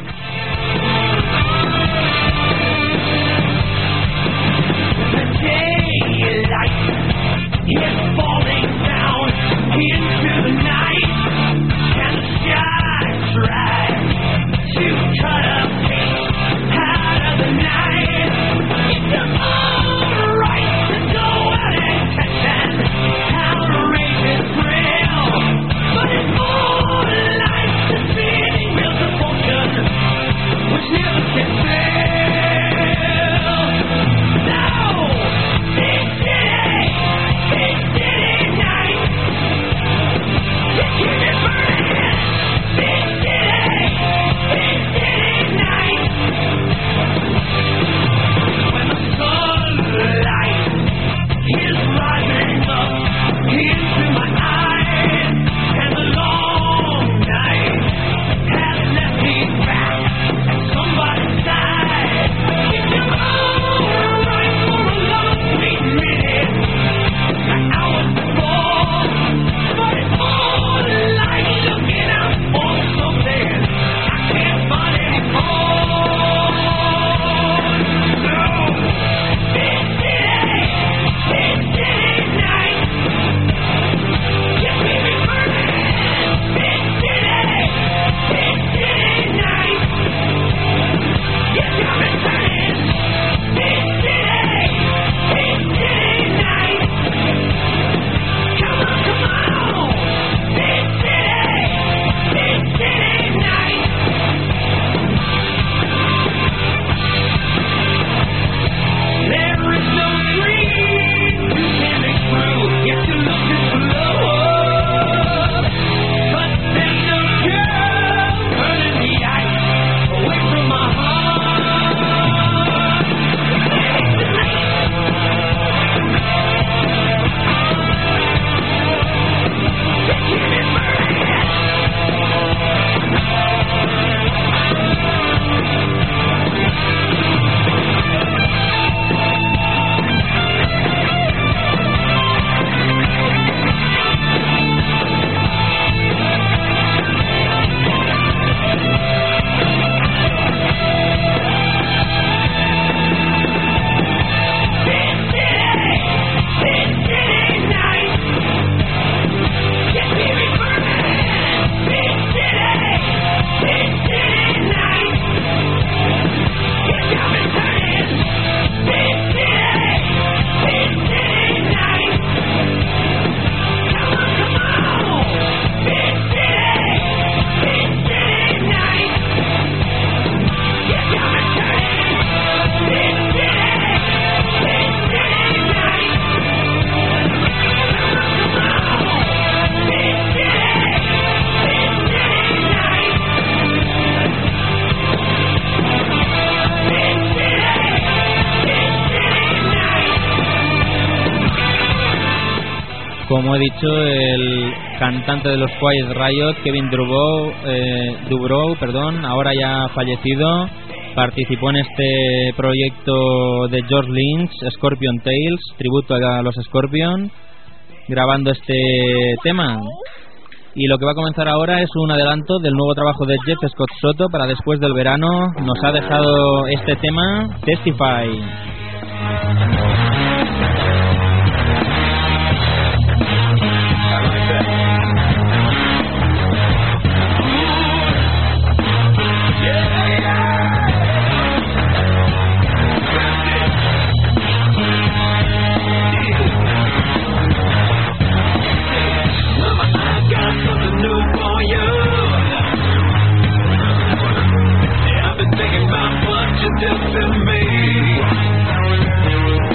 Into the night, and the sky tries to cut a piece out of the night. It's alright to go out and catch an outrageous thrill, but it's more like the spinning wheels of fortune, which never can fail. No, big city, big city night. Keep it burning, big city, big city night. When the sunlight is rising up into my eyes, and the long night has left me back at somebody's side. It's alright for a long sweet minute, like hours before, but it's more like looking out for something I can't find anymore. No, big city, big city night. You keep me burning, big city, big city night. You got me burning, big city, big city night. Come on, come on, big city, big city night. There is no dream you can make true, yet you look is below. But there's no girl burning the ice away from my heart. It's the night. You keep it burning. Big city, big city night. You keep me burning, big city, big city night. You got me burning, big city, big city night. Come on, come on, big city, big city night. You got me burning, big city, big city night. Come on, come on, big city, big city night. Big city, big city night. Como he dicho, el cantante de los Quiet Riot, Kevin Dubrow, eh, Dubrow, perdón, ahora ya fallecido, participó en este proyecto de George Lynch, Scorpion Tales, tributo a los Scorpion, grabando este tema. Y lo que va a comenzar ahora es un adelanto del nuevo trabajo de Jeff Scott Soto para después del verano. Nos ha dejado este tema, Testify. I've been thinking about what you did to me.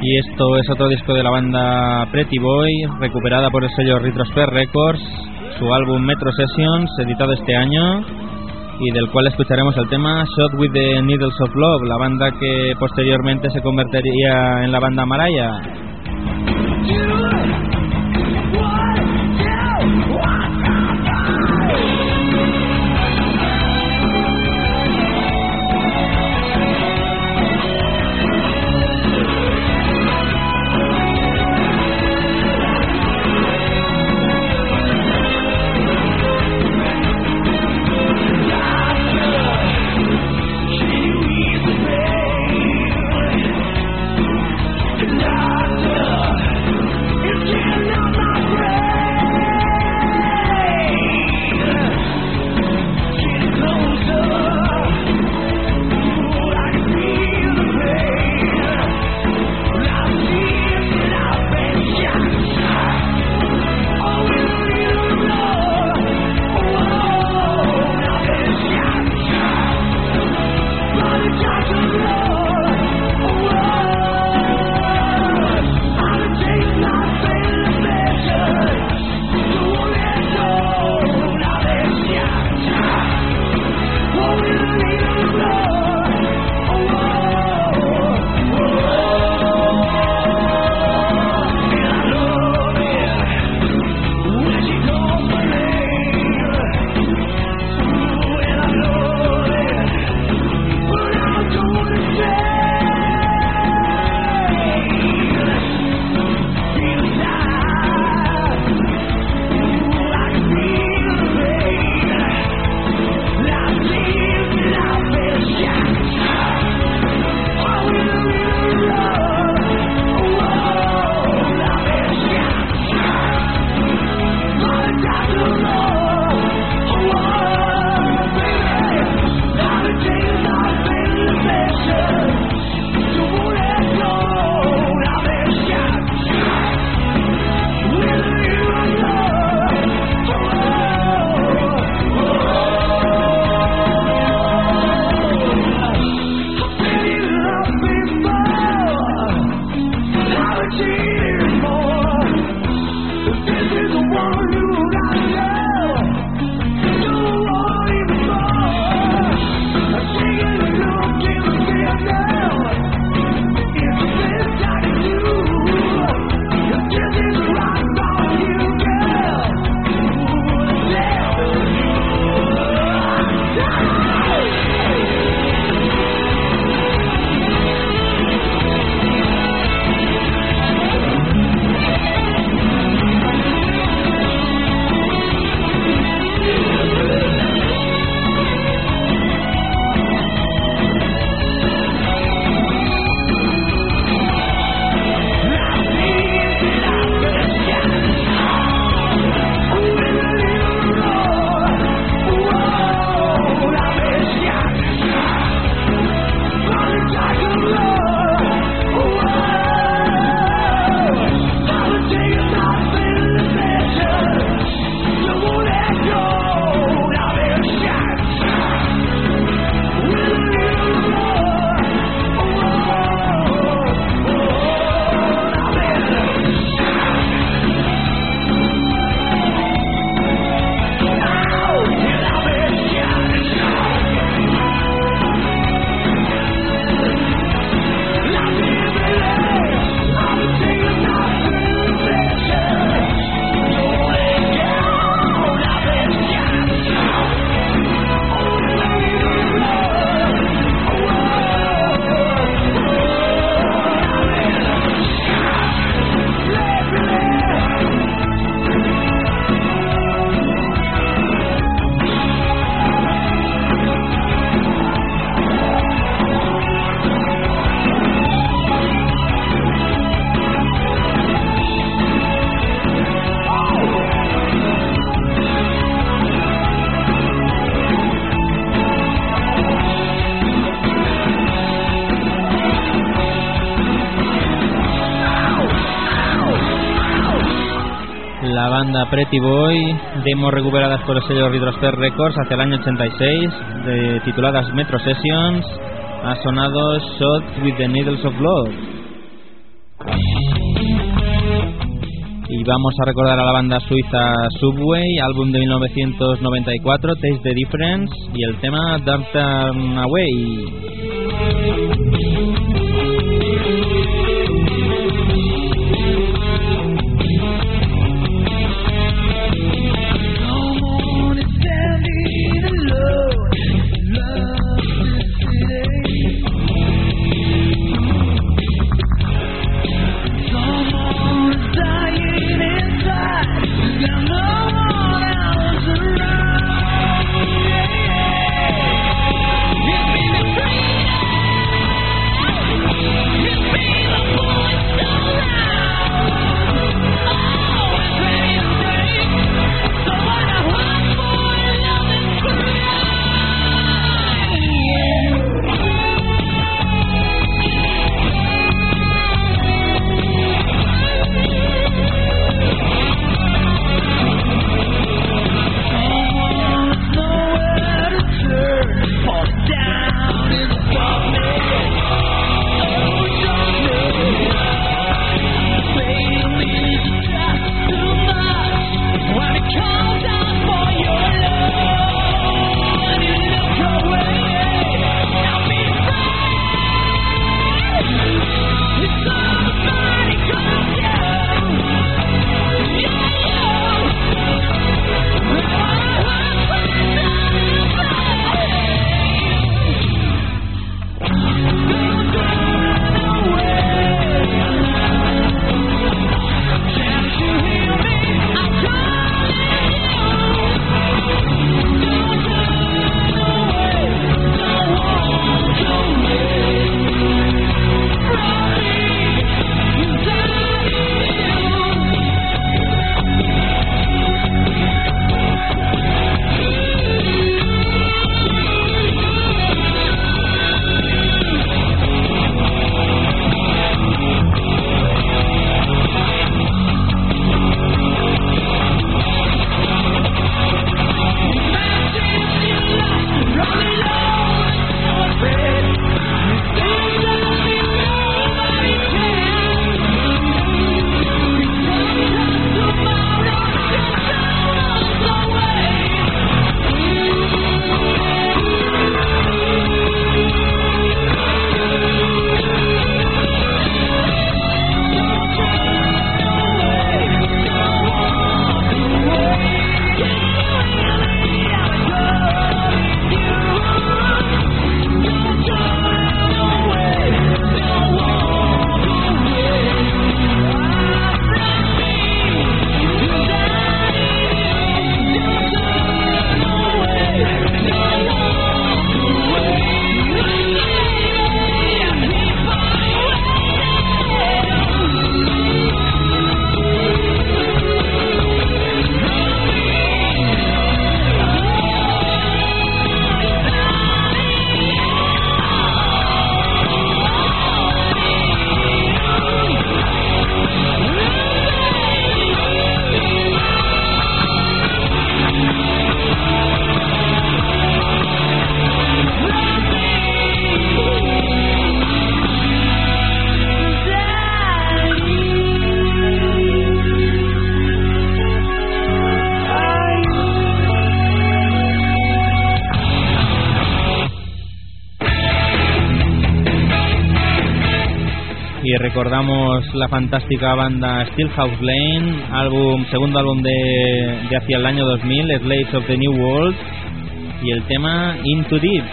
Y esto es otro disco de la banda Pretty Boy, recuperada por el sello Retrospect Records, su álbum Metro Sessions, editado este año, y del cual escucharemos el tema Shot with the Needles of Love, la banda que posteriormente se convertiría en la banda Mariah. La banda Pretty Boy, demos recuperadas por el sello Retrospect Records hacia el año ochenta y seis, de, tituladas Metro Sessions, ha sonado Shot with the Needles of Love. Y vamos a recordar a la banda suiza Subway, álbum de mil novecientos noventa y cuatro, Taste the Difference, y el tema Don't Turn Away. Y recordamos la fantástica banda Stillhouse Lane, álbum, segundo álbum de, de hacia el año dos mil, Slaves of the New World, y el tema Into Deep.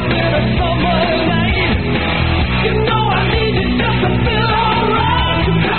You know I need you just to feel alright.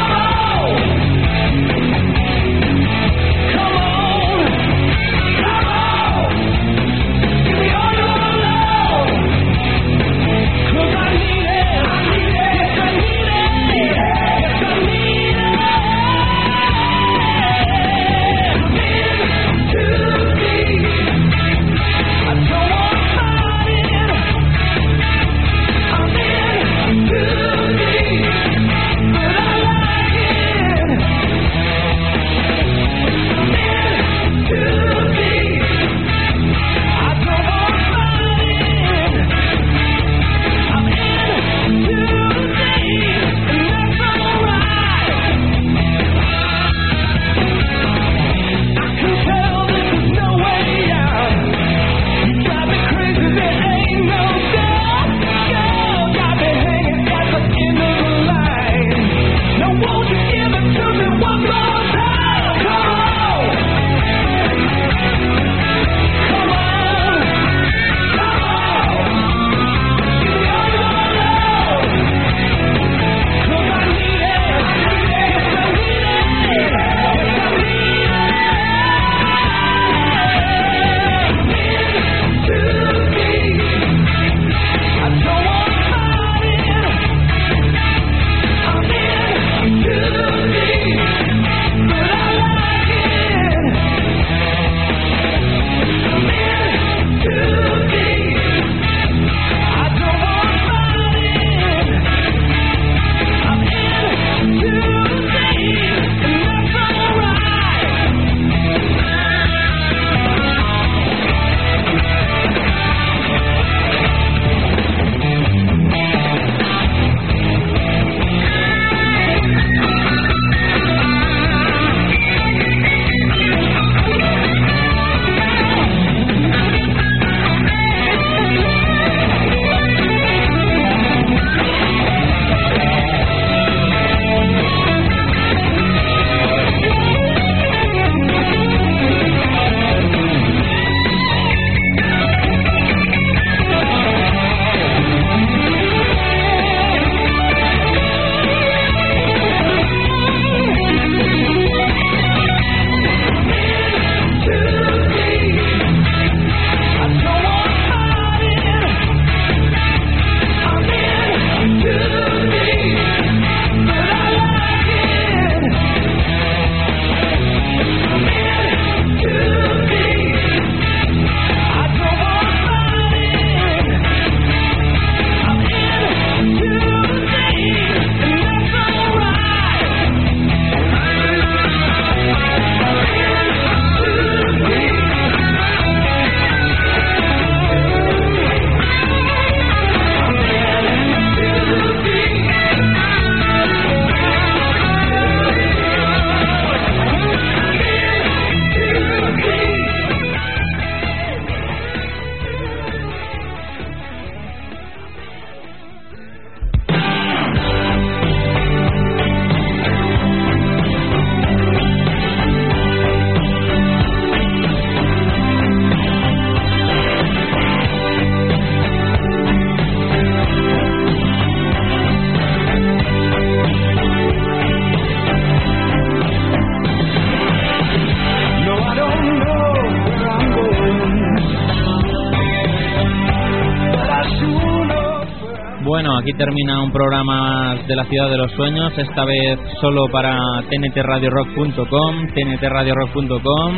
aquí termina un programa de la Ciudad de los Sueños, esta vez solo para T N T radio rock punto com, T N T radio rock punto com.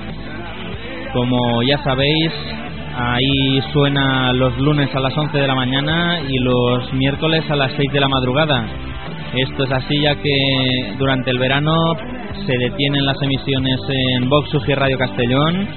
Como ya sabéis, ahí suena los lunes a las once de la mañana y los miércoles a las seis de la madrugada. Esto es así ya que durante el verano se detienen las emisiones en Vox U G Radio Castellón,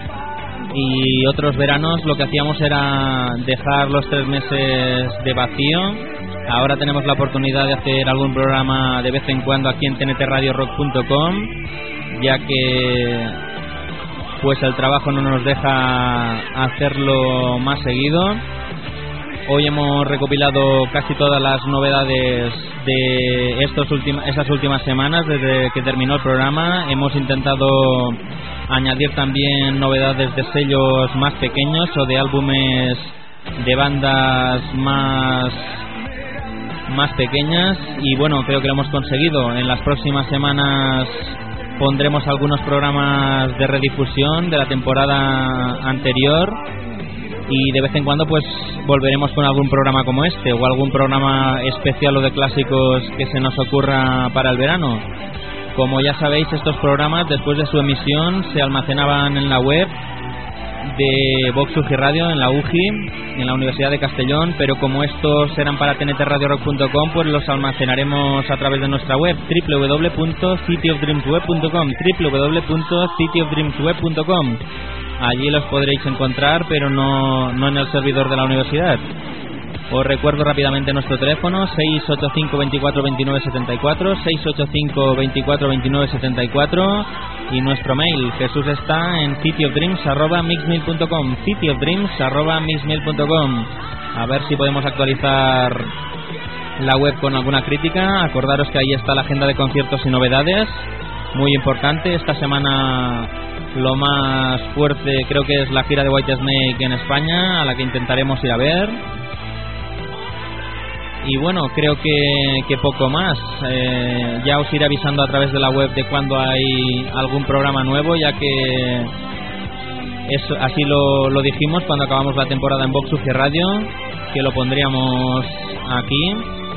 y otros veranos lo que hacíamos era dejar los tres meses de vacío. Ahora tenemos la oportunidad de hacer algún programa de vez en cuando aquí en T N T radio rock punto com, ya que pues el trabajo no nos deja hacerlo más seguido. Hoy hemos recopilado casi todas las novedades de estos última, esas últimas semanas desde que terminó el programa. Hemos intentado añadir también novedades de sellos más pequeños o de álbumes de bandas más más pequeñas, y bueno, creo que lo hemos conseguido. En las próximas semanas pondremos algunos programas de redifusión de la temporada anterior, y de vez en cuando pues volveremos con algún programa como este o algún programa especial o de clásicos que se nos ocurra para el verano. Como ya sabéis, estos programas después de su emisión se almacenaban en la web de Vox U G Radio, en la U G I, en la Universidad de Castellón, pero como estos eran para T N T radio rock punto com, pues los almacenaremos a través de nuestra web w w w punto city of dreams web punto com, w w w punto city of dreams web punto com. Allí los podréis encontrar, pero no, no en el servidor de la universidad. Os recuerdo rápidamente nuestro teléfono: seis ocho cinco, veinticuatro, veintinueve, setenta y cuatro, seis ocho cinco, veinticuatro, veintinueve, setenta y cuatro, y nuestro mail, Jesús está en city of dreams arroba mixmail punto com, city of dreams arroba mixmail punto com. A ver si podemos actualizar la web con alguna crítica. Acordaros que ahí está la agenda de conciertos y novedades, muy importante. Esta semana lo más fuerte creo que es la gira de Whitesnake en España, a la que intentaremos ir a ver. Y bueno, creo que, que poco más. Eh, ya os iré avisando a través de la web de cuando hay algún programa nuevo, ya que es, así lo, lo dijimos cuando acabamos la temporada en Vox U G Radio, que lo pondríamos aquí.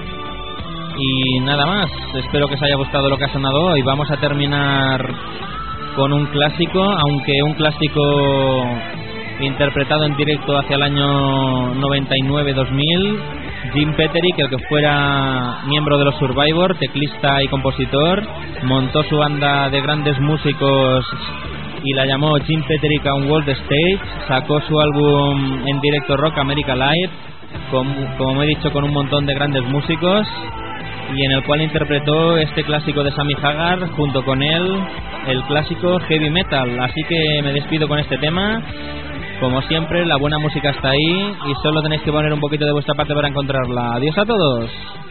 Y nada más, espero que os haya gustado lo que ha sonado hoy. Vamos a terminar con un clásico, aunque un clásico interpretado en directo hacia el año noventa y nueve dos mil. Jim Peterick, el que fuera miembro de los Survivor, teclista y compositor, montó su banda de grandes músicos y la llamó Jim Peterick on World Stage. Sacó su álbum en directo Rock America Live, como, como he dicho, con un montón de grandes músicos, y en el cual interpretó este clásico de Sammy Hagar, junto con él el clásico Heavy Metal. Así que me despido con este tema. Como siempre, la buena música está ahí y solo tenéis que poner un poquito de vuestra parte para encontrarla. Adiós a todos.